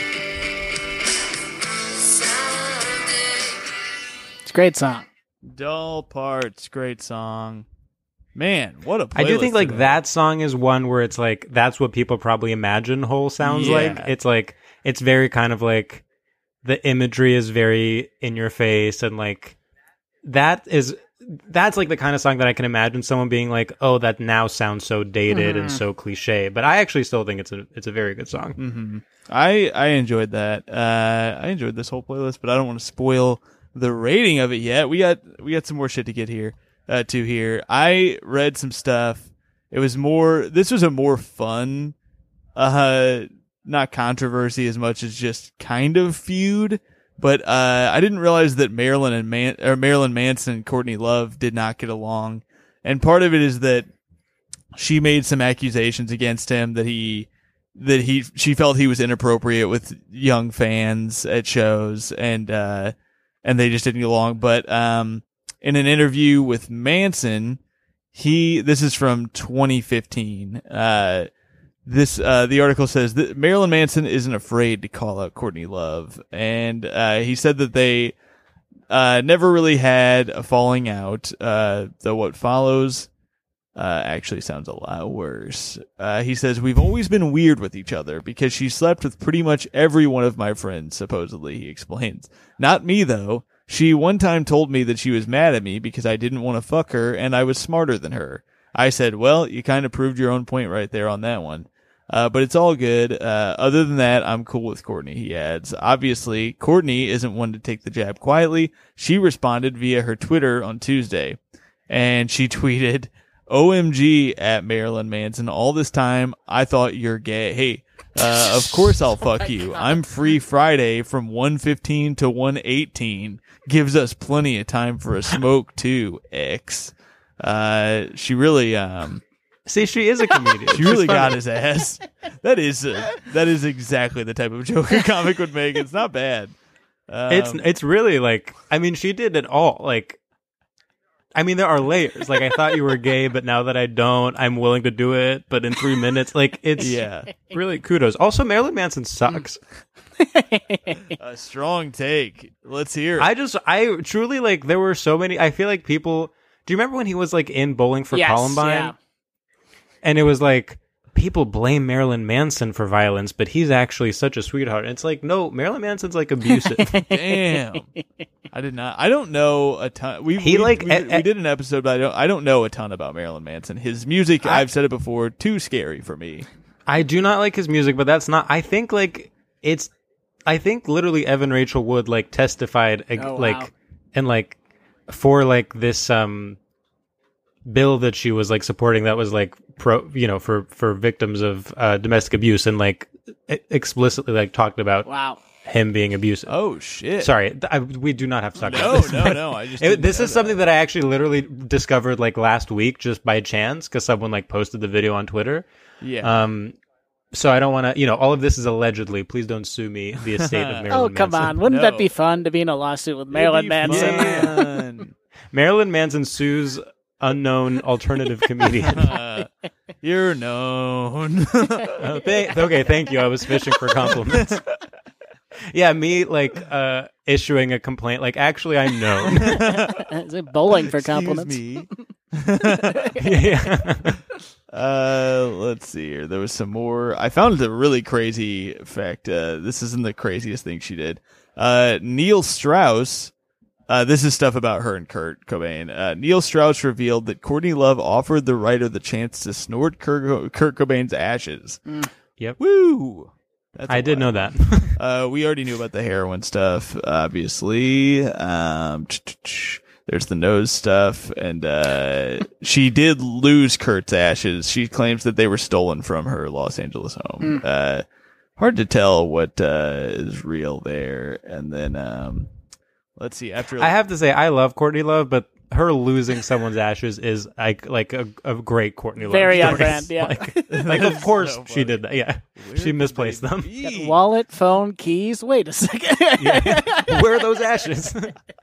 Speaker 8: Someday.
Speaker 3: It's a great song.
Speaker 2: Doll Parts, great song. Man, what a playlist
Speaker 4: I do think like
Speaker 2: today.
Speaker 4: that song is one where it's like that's what people probably imagine Hole sounds
Speaker 2: Yeah.
Speaker 4: like. It's like it's very kind of like the imagery is very in your face, and like that is that's like the kind of song that I can imagine someone being like, "Oh, that now sounds so dated and so cliche." But I actually still think it's a it's a very good song.
Speaker 2: hmm I I enjoyed that. Uh, I enjoyed this whole playlist, but I don't want to spoil the rating of it yet. We got we got some more shit to get here uh, to here. I read some stuff. It was more. This was a more fun, uh, not controversy as much as just kind of feud. But uh, I didn't realize that Marilyn and Man- or Marilyn Manson and Courtney Love did not get along, and part of it is that she made some accusations against him that he that he she felt he was inappropriate with young fans at shows, and uh, and they just didn't get along. But um, in an interview with Manson, he this is from twenty fifteen. Uh, This uh, the article says that Marilyn Manson isn't afraid to call out Courtney Love, and uh, he said that they uh, never really had a falling out. Uh, the what follows uh, actually sounds a lot worse. Uh, he says, we've always been weird with each other because she slept with pretty much every one of my friends, supposedly, he explains. Not me, though. She one time told me that she was mad at me because I didn't want to fuck her and I was smarter than her. I said, well, you kind of proved your own point right there on that one. Uh, but it's all good. Uh, other than that, I'm cool with Courtney, he adds. Obviously, Courtney isn't one to take the jab quietly. She responded via her Twitter on Tuesday, and she tweeted, O M G at Marilyn Manson. All this time, I thought you're gay. Hey, uh, of course I'll fuck you. I'm free Friday from one fifteen to one eighteen. Gives us plenty of time for a smoke, too, X. Uh, she really, um...
Speaker 4: See, she is a comedian.
Speaker 2: She really got his ass. That is uh, that is exactly the type of joke a comic would make. It's not bad. Um,
Speaker 4: It's it's really like, I mean, she did it all. Like, I mean, there are layers. Like, I thought you were gay, but now that I don't, I'm willing to do it. But in three minutes, like, it's
Speaker 2: yeah,
Speaker 4: really kudos. Also, Marilyn Manson sucks.
Speaker 2: a strong take. Let's hear it.
Speaker 4: I just, I truly like. There were so many. I feel like people. Do you remember when he was like in Bowling for
Speaker 3: Yes,
Speaker 4: Columbine?
Speaker 3: yeah.
Speaker 4: And it was like, people blame Marilyn Manson for violence, but he's actually such a sweetheart. And it's like, no, Marilyn Manson's like abusive.
Speaker 2: Damn, I did not. I don't know a ton. We
Speaker 4: He,
Speaker 2: we,
Speaker 4: like,
Speaker 2: we,
Speaker 4: eh, eh.
Speaker 2: we did an episode, but I don't. I don't know a ton about Marilyn Manson. His music,
Speaker 4: I-
Speaker 2: I've said it before, too scary for me.
Speaker 4: I do not like his music, but that's not, I think like, it's, I think literally Evan Rachel Wood like testified ag-
Speaker 3: Oh, wow.
Speaker 4: like, and like, for like this, um, bill that she was like supporting that was like pro, you know, for, for victims of uh, domestic abuse, and like e- explicitly like talked about
Speaker 3: Wow.
Speaker 4: him being abusive.
Speaker 2: Oh shit!
Speaker 4: Sorry, th- I, we do not have to talk
Speaker 2: No,
Speaker 4: about this.
Speaker 2: no,
Speaker 4: but
Speaker 2: no. I just
Speaker 4: it-
Speaker 2: didn't
Speaker 4: this
Speaker 2: know
Speaker 4: is something
Speaker 2: that.
Speaker 4: that I actually literally discovered like last week just by chance because someone like posted the video on Twitter.
Speaker 2: Yeah.
Speaker 4: Um, so I don't want to, you know, all of this is allegedly. Please don't sue me. The estate of Marilyn
Speaker 3: Oh, come
Speaker 4: Manson.
Speaker 3: on. Wouldn't
Speaker 2: No.
Speaker 3: that be fun to be in a lawsuit with Marilyn
Speaker 2: It'd be
Speaker 3: Manson?
Speaker 2: fun.
Speaker 4: Marilyn Manson sues unknown alternative comedian.
Speaker 2: Uh, you're known.
Speaker 4: Oh, th- okay, thank you. I was fishing for compliments. Yeah, me like uh, issuing a complaint. Like, actually, I'm known.
Speaker 3: Is it bowling for
Speaker 2: Excuse
Speaker 3: compliments?
Speaker 2: me.
Speaker 4: Yeah.
Speaker 2: Uh, let's see here. There was some more. I found a really crazy fact. Uh, this isn't the craziest thing she did. Uh, Neil Strauss. Uh, this is stuff about her and Kurt Cobain. Uh, Neil Strauss revealed that Courtney Love offered the writer the chance to snort Kurt, Kurt Cobain's ashes.
Speaker 4: Yep.
Speaker 2: Woo! That's
Speaker 4: I
Speaker 2: a
Speaker 4: did
Speaker 2: lot.
Speaker 4: know that.
Speaker 2: Uh, we already knew about the heroin stuff, obviously. Um, there's the nose stuff, and uh, she did lose Kurt's ashes. She claims that they were stolen from her Los Angeles home. Uh, hard to tell what uh, is real there. And then, um, let's see. After
Speaker 4: I have to say, I love Courtney Love, but her losing someone's ashes is like like a, a great Courtney Love.
Speaker 3: Very
Speaker 4: story.
Speaker 3: on brand, yeah.
Speaker 4: Like, like, of course
Speaker 2: so
Speaker 4: she
Speaker 2: funny.
Speaker 4: did that. Yeah,
Speaker 2: Where
Speaker 4: she
Speaker 2: could
Speaker 4: misplaced
Speaker 2: they
Speaker 4: them.
Speaker 2: be?
Speaker 3: Wallet, phone, keys. Wait a second.
Speaker 4: Yeah. Where are those ashes?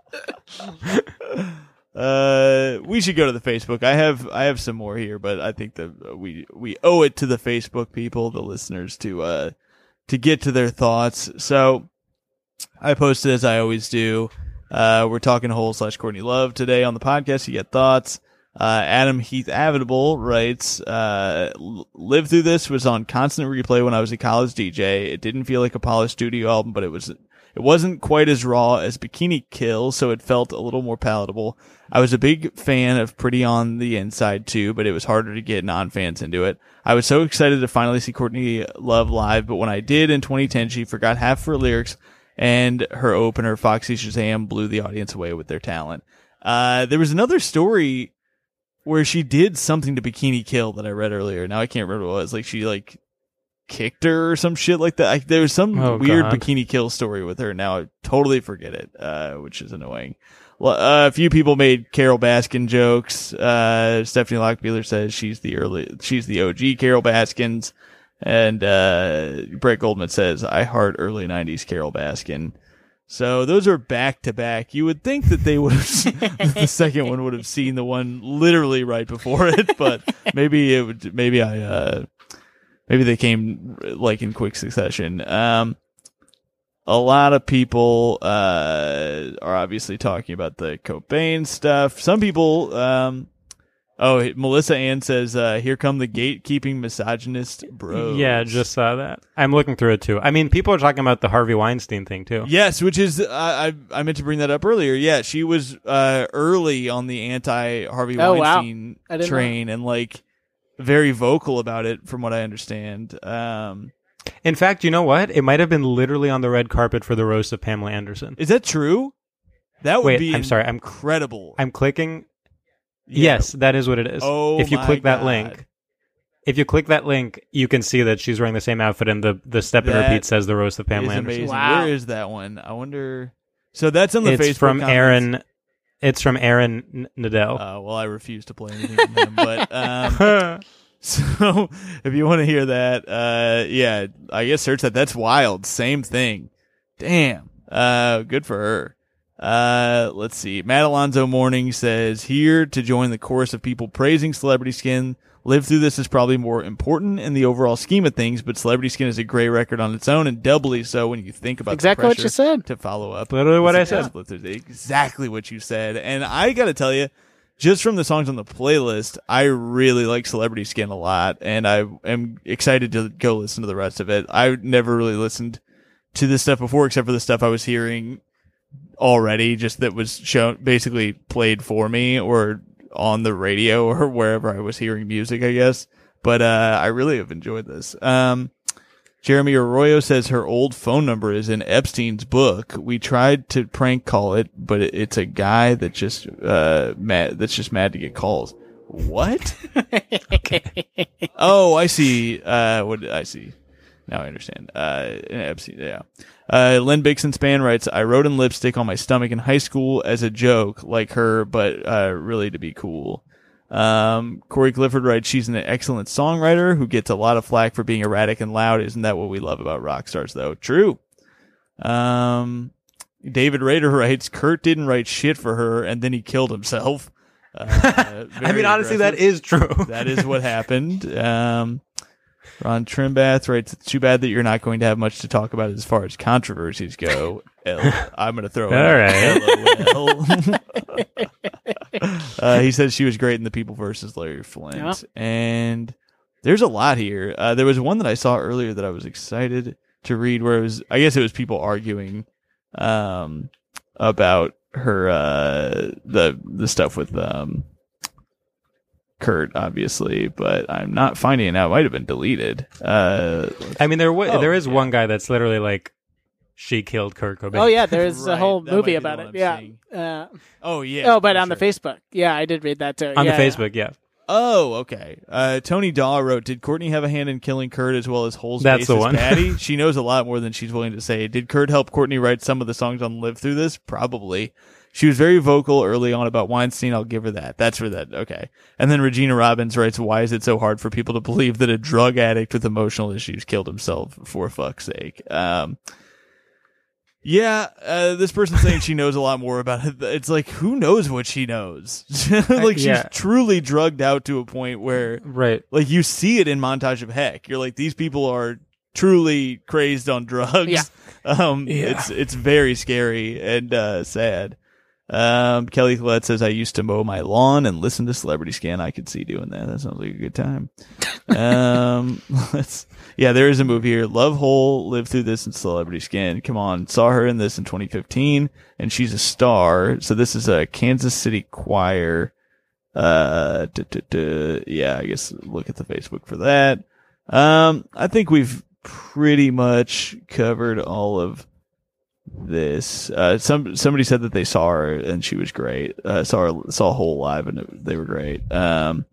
Speaker 2: Uh, we should go to the Facebook. I have I have some more here, but I think that we we owe it to the Facebook people, the listeners, to uh to get to their thoughts. So I posted, as I always do. Uh, we're talking whole slash Courtney Love today on the podcast. You get thoughts. Uh, Adam Heath Avidable writes, uh, "L- lived through this, was on constant replay when I was a college D J. It didn't feel like a polished studio album, but it was, it wasn't quite as raw as Bikini Kill, so it felt a little more palatable. I was a big fan of Pretty on the Inside too, but it was harder to get non-fans into it. I was so excited to finally see Courtney Love live, but when I did in twenty ten, she forgot half of her lyrics, and her opener, Foxy Shazam, blew the audience away with their talent. Uh, there was another story where she did something to Bikini Kill that I read earlier. Now I can't remember what it was. Like, she, like, kicked her or some shit like that. I, there was some
Speaker 4: Oh,
Speaker 2: weird
Speaker 4: God.
Speaker 2: Bikini Kill story with her. Now I totally forget it, uh, which is annoying. Well, uh, a few people made Carol Baskin jokes. Uh, Stephanie Lockbeeler says she's the early, she's the O G Carol Baskins. And, uh, Brett Goldman says, I heart early nineties Carol Baskin. So those are back to back. You would think that they would have, the second one would have seen the one literally right before it, but maybe it would, maybe I, uh, maybe they came like in quick succession. Um, a lot of people, uh, are obviously talking about the Cobain stuff. Some people, um, Oh, Melissa Ann says, uh, "Here come the gatekeeping misogynist bros."
Speaker 4: Yeah, just saw that. I'm looking through it too. I mean, people are talking about the Harvey Weinstein thing too.
Speaker 2: Yes, which is I I, I meant to bring that up earlier. Yeah, she was uh, early on the anti Harvey
Speaker 3: Oh, wow.
Speaker 2: Weinstein
Speaker 3: I didn't
Speaker 2: train and like very vocal about it, from what I understand. Um,
Speaker 4: In fact, you know what? It might have been literally on the red carpet for the roast of Pamela Anderson.
Speaker 2: is that true? That would
Speaker 4: Wait,
Speaker 2: be
Speaker 4: I'm sorry. I'm
Speaker 2: incredible.
Speaker 4: I'm clicking.
Speaker 2: Yeah.
Speaker 4: Yes, that is what it is.
Speaker 2: Oh,
Speaker 4: if you
Speaker 2: my
Speaker 4: click that
Speaker 2: God.
Speaker 4: link, if you click that link, you can see that she's wearing the same outfit, and the the step and
Speaker 2: That
Speaker 4: repeat says the roast of
Speaker 2: Is
Speaker 4: Pamela Anderson.
Speaker 2: amazing.
Speaker 3: Wow.
Speaker 2: Where is that one? I wonder. So that's on the
Speaker 4: It's
Speaker 2: Facebook
Speaker 4: from
Speaker 2: comments.
Speaker 4: Aaron. It's from Aaron N- Nadell.
Speaker 2: Uh, well, I refuse to play anything from him, but um, so if you want to hear that, uh, yeah, I guess search that. That's wild. Same thing. Damn. Uh, good for her. Uh, let's see. Matt Alonzo Morning says, here to join the chorus of people praising Celebrity Skin. Live Through This is probably more important in the overall scheme of things, but Celebrity Skin is a great record on its own, and doubly so when you think about
Speaker 3: Exactly
Speaker 2: the
Speaker 3: what
Speaker 2: pressure
Speaker 3: you said.
Speaker 2: to follow up.
Speaker 4: Literally what
Speaker 2: with
Speaker 4: I
Speaker 2: the
Speaker 4: said.
Speaker 2: Live Through This. Exactly what you said. And I gotta tell you, just from the songs on the playlist, I really like Celebrity Skin a lot, and I am excited to go listen to the rest of it. I never really listened to this stuff before, except for the stuff I was hearing already, just that was shown, basically played for me or on the radio or wherever I was hearing music, I guess. But uh, I really have enjoyed this. Um, Jeremy Arroyo says her old phone number is in Epstein's book. We tried to prank call it, but it, it's a guy that just uh mad that's just mad to get calls. What? Oh, I see. Uh, what did I see? Now I understand. Uh, Epstein, yeah. Uh, Len Bixen Span writes, I wrote in lipstick on my stomach in high school as a joke, like her, but uh, really to be cool. Um, Corey Clifford writes, she's an excellent songwriter who gets a lot of flack for being erratic and loud. Isn't that what we love about rock stars, though? True. Um, David Rader writes, Kurt didn't write shit for her, and then he killed himself. Uh,
Speaker 4: I
Speaker 2: very
Speaker 4: mean, honestly, that
Speaker 2: aggressive.
Speaker 4: is true.
Speaker 2: That is what happened. Um, Ron Trimbath writes, it's too bad that you're not going to have much to talk about as far as controversies go. L- I'm going to throw it.
Speaker 4: All right.
Speaker 2: LOL. uh, he says she was great in The People versus Larry Flint.
Speaker 3: Yeah.
Speaker 2: And there's a lot here. Uh, there was one that I saw earlier that I was excited to read where it was, I guess it was people arguing um, about her, uh, the, the stuff with um, Kurt, obviously, but I'm not finding it now. It might have been deleted. Uh,
Speaker 4: I mean, there w-
Speaker 2: Oh,
Speaker 4: there is
Speaker 2: yeah.
Speaker 4: one guy that's literally like, she killed Kurt Cobain.
Speaker 3: Oh yeah, there's
Speaker 2: Right,
Speaker 3: a whole
Speaker 2: that might
Speaker 3: movie
Speaker 2: be the
Speaker 3: about
Speaker 2: one
Speaker 3: it.
Speaker 2: I'm
Speaker 3: Yeah.
Speaker 2: seeing.
Speaker 3: Uh,
Speaker 2: oh, yeah.
Speaker 3: oh, but
Speaker 2: for
Speaker 3: on the
Speaker 2: sure.
Speaker 3: Facebook. Yeah, I did read that too.
Speaker 4: on
Speaker 3: Yeah,
Speaker 4: the
Speaker 3: yeah.
Speaker 4: Facebook, yeah.
Speaker 2: Oh, okay. Uh, Tony Daw wrote, did Courtney have a hand in killing Kurt as well as Hole's
Speaker 4: That's the
Speaker 2: bassist
Speaker 4: one.
Speaker 2: Patty? She knows a lot more than she's willing to say. Did Kurt help Courtney write some of the songs on Live Through This? Probably. She was very vocal early on about Weinstein. I'll give her that. That's for that. Okay. And then Regina Robbins writes, why is it so hard for people to believe that a drug addict with emotional issues killed himself, for fuck's sake? Um, yeah, uh, this person's saying she knows a lot more about it. It's like, who knows what she knows? Like, she's
Speaker 4: Yeah.
Speaker 2: truly drugged out to a point where,
Speaker 4: Right.
Speaker 2: like, you see it in Montage of Heck. You're like, these people are truly crazed on drugs.
Speaker 3: Yeah.
Speaker 2: Um,
Speaker 3: Yeah.
Speaker 2: it's, it's very scary and, uh, sad. Um, Kelly Collette says, I used to mow my lawn and listen to Celebrity Scan. I could see doing that. That sounds like a good time. um, let's, yeah, there is a movie here. Love Hole, Live Through This, and Celebrity Skin. Come on. Saw her in this in twenty fifteen, and she's a star. So this is a Kansas City Choir. Uh, duh, duh, duh. Yeah, I guess look at the Facebook for that. Um, I think we've pretty much covered all of this. Uh, some somebody said that they saw her and she was great. Uh, saw her, saw Hole live and it, they were great. Um,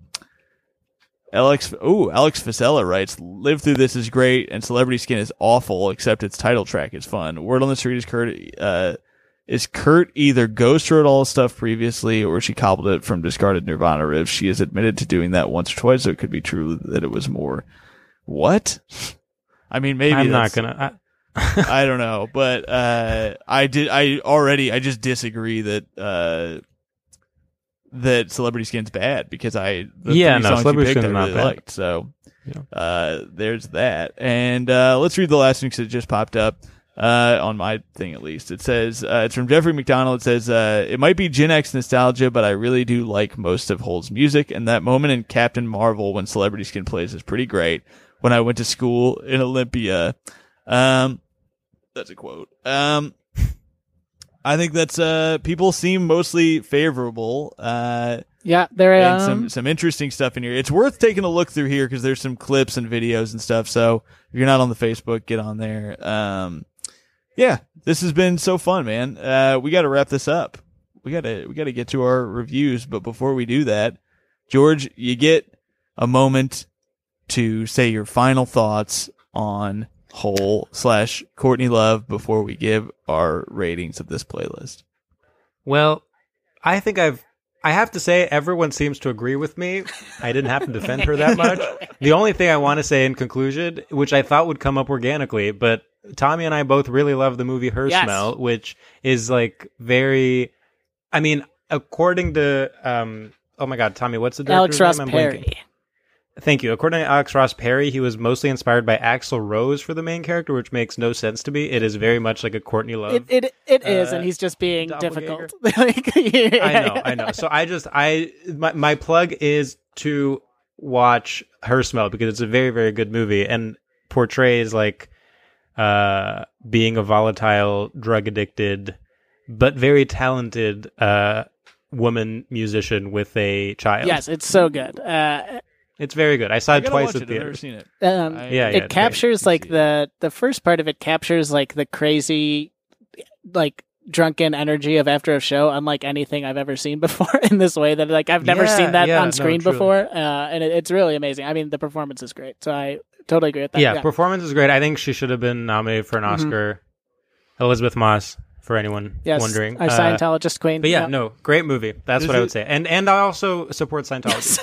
Speaker 2: Alex, oh, Alex Fasella writes, Live Through This is great and Celebrity Skin is awful, except its title track is fun. Word on the street is Kurt, uh, is Kurt either Ghost wrote all the stuff previously or she cobbled it from discarded Nirvana riffs. She has admitted to doing that once or twice, so it could be true that it was more. What? I mean, maybe
Speaker 4: I'm not
Speaker 2: that's-
Speaker 4: gonna.
Speaker 2: I don't know, but uh, I did. I already. I just disagree that uh, that Celebrity Skin's bad because I the
Speaker 4: Yeah,
Speaker 2: three
Speaker 4: no,
Speaker 2: songs
Speaker 4: Celebrity
Speaker 2: you picked,
Speaker 4: Skin's
Speaker 2: I
Speaker 4: not
Speaker 2: really
Speaker 4: bad.
Speaker 2: liked. So
Speaker 4: Yeah.
Speaker 2: uh, there's that, and uh, let's read the last one because it just popped up. Uh, on my thing at least. It says, uh, it's from Jeffrey McDonald. It says, uh, it might be Gen X nostalgia, but I really do like most of Hole's music, and that moment in Captain Marvel when Celebrity Skin plays is pretty great. When I went to school in Olympia. Um, that's a quote. Um, I think that's, uh, people seem mostly favorable. Uh,
Speaker 3: Yeah, there
Speaker 2: and
Speaker 3: um,
Speaker 2: some some interesting stuff in here. It's worth taking a look through here because there's some clips and videos and stuff. So if you're not on the Facebook, get on there. Um, yeah, this has been so fun, man. Uh, we got to wrap this up. We got to we got to get to our reviews, but before we do that, George, you get a moment to say your final thoughts on Hole slash Courtney Love before we give our ratings of this playlist.
Speaker 4: Well, I think I've I have to say, everyone seems to agree with me. I didn't have to defend her that much. The only thing I want to say in conclusion, which I thought would come up organically, but Tommy and I both really love the movie Her
Speaker 3: Yes.
Speaker 4: Smell, which is like very, I mean, according to, um, oh my God, Tommy, what's the director's
Speaker 3: Alex Ross
Speaker 4: name? I'm
Speaker 3: Perry.
Speaker 4: blanking. Thank you. According to Alex Ross Perry, he was mostly inspired by Axl Rose for the main character, which makes no sense to me. It is very much like a Courtney Love.
Speaker 3: It it, it is,
Speaker 4: uh,
Speaker 3: and he's just being
Speaker 4: doppelganger.
Speaker 3: difficult. Like, yeah.
Speaker 4: I know, I know. So I just, I, my, my plug is to watch Her Smell because it's a very, very good movie and portrays like, uh, being a volatile, drug addicted, but very talented, uh, woman musician with a child.
Speaker 3: Yes, it's so good. Uh,
Speaker 4: It's very good. I saw
Speaker 2: I
Speaker 4: it
Speaker 2: gotta
Speaker 4: twice
Speaker 2: watch
Speaker 4: at
Speaker 2: it.
Speaker 4: the
Speaker 2: I've never
Speaker 4: theater.
Speaker 2: seen it.
Speaker 3: um,
Speaker 2: I-
Speaker 4: Yeah,
Speaker 3: it
Speaker 4: yeah, it's
Speaker 3: captures
Speaker 4: great.
Speaker 3: like the the first part of it captures like the crazy, like drunken energy of after a show, unlike anything I've ever seen before in this way. That like I've never
Speaker 4: Yeah,
Speaker 3: seen that
Speaker 4: yeah,
Speaker 3: on
Speaker 4: no,
Speaker 3: screen
Speaker 4: truly.
Speaker 3: before, uh, and it, it's really amazing. I mean, the performance is great, so I totally agree with that.
Speaker 4: Yeah, performance is great. I think she should have been nominated for an
Speaker 3: Mm-hmm.
Speaker 4: Oscar. Elizabeth Moss, for anyone
Speaker 3: yes,
Speaker 4: wondering.
Speaker 3: our
Speaker 4: Uh,
Speaker 3: Scientologist queen.
Speaker 4: But yeah, no, great movie. That's
Speaker 2: Is
Speaker 4: what I
Speaker 2: it-
Speaker 4: would say. And and I also support Scientology.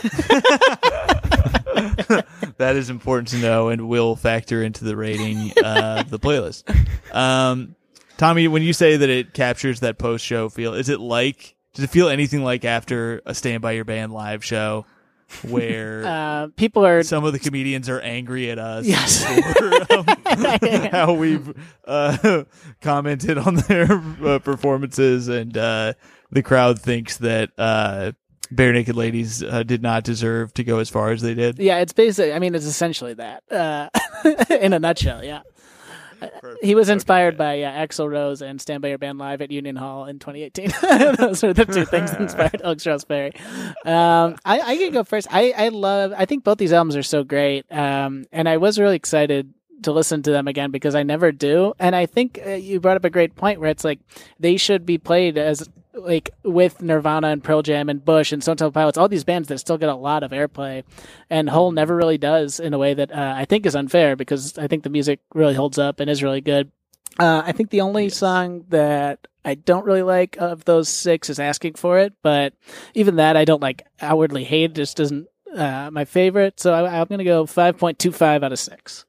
Speaker 2: That is important to know and will factor into the rating of the playlist. Um, Tommy, when you say that it captures that post-show feel, is it like, does it feel anything like after a Stand By Your Band live show where
Speaker 3: Uh, people are
Speaker 2: some of the comedians are angry at us
Speaker 3: Yes.
Speaker 2: for um, how we've uh, commented on their uh, performances, and uh, the crowd thinks that uh, Bare Naked Ladies uh, did not deserve to go as far as they did.
Speaker 3: Yeah, it's basically. I mean, it's essentially that uh, in a nutshell. Yeah, he was inspired by uh, Axl Rose and Stand By Your Band live at Union Hall in twenty eighteen. Those are the two things that inspired Alex Ross Perry. Um, I, I can go first. I, I love. I think both these albums are so great, um, and I was really excited to listen to them again because I never do. And I think uh, you brought up a great point where it's like they should be played as like with Nirvana and Pearl Jam and Bush and Stone Temple Pilots, all these bands that still get a lot of airplay, and Hole never really does in a way that uh, I think is unfair because I think the music really holds up and is really good. Uh, I think the only song that I don't really like of those six is Asking For It, but even that I don't like outwardly hate. It just isn't uh, my favorite. So I, I'm going to go five point two five out of six.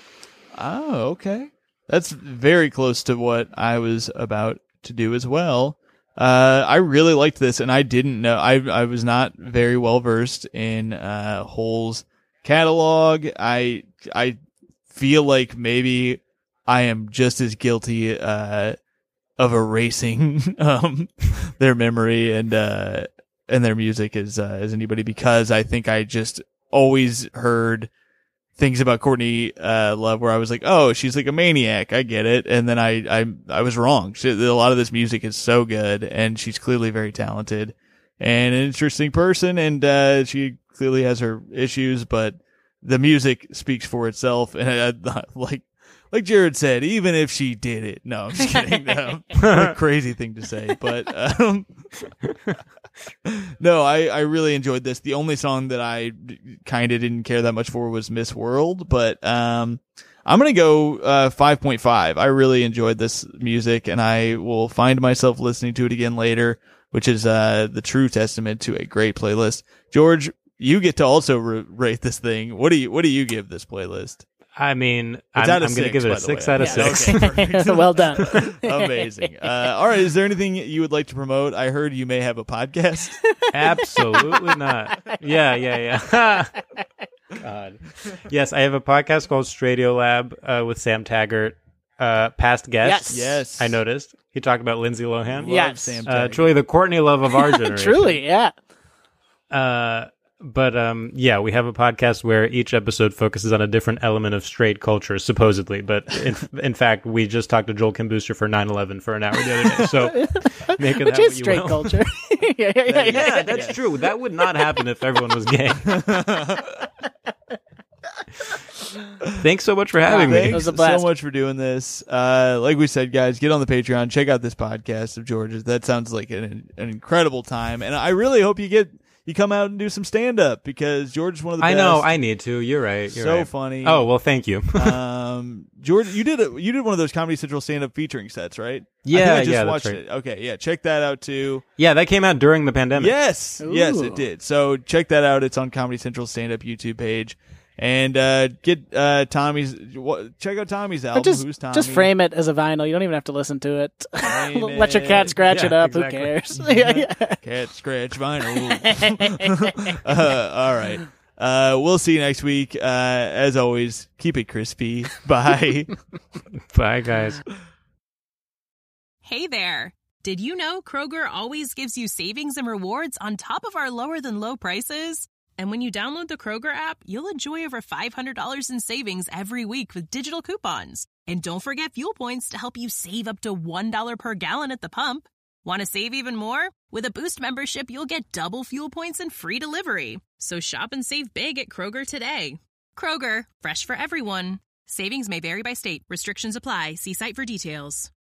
Speaker 2: Oh, okay. That's very close to what I was about to do as well. Uh, I really liked this, and I didn't know. I I was not very well versed in uh, Hole's catalog. I I feel like maybe I am just as guilty uh, of erasing um, their memory and uh, and their music as uh, as anybody, because I think I just always heard things about Courtney uh, Love where I was like, oh, she's like a maniac. I get it. And then I, I, I was wrong. She, a lot of this music is so good, and she's clearly very talented and an interesting person. And, uh, she clearly has her issues, but the music speaks for itself. And uh, like, like Jared said, even if she did it, no, I'm just kidding. No, what a crazy thing to say, but, um, no, I, I really enjoyed this. The only song that I kind of didn't care that much for was Miss World, but um, I'm going to go uh, five point five. I really enjoyed this music, and I will find myself listening to it again later, which is uh, the true testament to a great playlist. George, you get to also re- rate this thing. What do you What do you give this playlist?
Speaker 4: I mean,
Speaker 2: It's
Speaker 4: I'm,
Speaker 2: out
Speaker 4: I'm
Speaker 2: of
Speaker 4: going to
Speaker 2: six,
Speaker 4: give it
Speaker 2: by
Speaker 4: a
Speaker 2: the
Speaker 4: six
Speaker 2: way.
Speaker 4: out of
Speaker 3: Yeah,
Speaker 4: six.
Speaker 2: Okay, perfect.
Speaker 3: Well done.
Speaker 2: Amazing. Uh, all right, is there anything you would like to promote? I heard you may have a podcast.
Speaker 4: Absolutely not. Yeah, yeah, yeah. God. Yes, I have a podcast called Stradio Lab uh, with Sam Taggart. uh, past guests.
Speaker 3: Yes.
Speaker 2: Yes.
Speaker 4: I noticed. He talked about Lindsay Lohan.
Speaker 2: Love
Speaker 3: Yes.
Speaker 2: Sam
Speaker 4: Uh,
Speaker 2: Tag.
Speaker 4: truly the Courtney Love of our generation.
Speaker 3: Truly, yeah.
Speaker 4: Uh, but um, yeah, we have a podcast where each episode focuses on a different element of straight culture, supposedly. But in, in fact, we just talked to Joel Kim Booster for nine eleven for an hour the other day. So make of
Speaker 3: Which
Speaker 4: that
Speaker 3: is
Speaker 4: what you
Speaker 3: straight
Speaker 4: will.
Speaker 3: culture. yeah, yeah, yeah, yeah,
Speaker 4: Yeah, that's true. That would not happen if everyone was gay. Thanks so much for having me.
Speaker 2: Thanks
Speaker 3: was a blast.
Speaker 2: so much for doing this. Uh, like we said, guys, get on the Patreon. Check out this podcast of George's. That sounds like an, an incredible time. And I really hope you get you come out and do some stand-up because George is one of the
Speaker 4: I
Speaker 2: best.
Speaker 4: know. I need to. You're right. You're
Speaker 2: So
Speaker 4: right.
Speaker 2: funny.
Speaker 4: Oh, well, thank you.
Speaker 2: um, George, you did a, you did one of those Comedy Central stand-up featuring sets, right? I
Speaker 4: Yeah,
Speaker 2: think I just
Speaker 4: yeah, that's
Speaker 2: watched
Speaker 4: right.
Speaker 2: it. Okay, yeah, check that out too.
Speaker 4: Yeah, that came out during the pandemic.
Speaker 2: Yes, yes,
Speaker 3: Ooh.
Speaker 2: it did. So check that out. It's on Comedy Central stand-up YouTube page, and uh, get uh, Tommy's. What, check out Tommy's album.
Speaker 3: But just,
Speaker 2: Who's Tommy?
Speaker 3: just frame it as a vinyl. You don't even have to listen to it.
Speaker 2: Frame
Speaker 3: Let your
Speaker 2: it.
Speaker 3: cat scratch it
Speaker 4: Yeah,
Speaker 3: up.
Speaker 4: exactly.
Speaker 3: Who cares? yeah, yeah.
Speaker 2: Cat scratch vinyl. uh, all right. Uh, we'll see you next week. Uh, as always, keep it crispy. Bye.
Speaker 4: Bye, guys.
Speaker 9: Hey there! Did you know Kroger always gives you savings and rewards on top of our lower than low prices? And when you download the Kroger app, you'll enjoy over five hundred dollars in savings every week with digital coupons. And don't forget fuel points to help you save up to one dollar per gallon at the pump. Want to save even more? With a Boost membership, you'll get double fuel points and free delivery. So shop and save big at Kroger today. Kroger, fresh for everyone. Savings may vary by state. Restrictions apply. See site for details.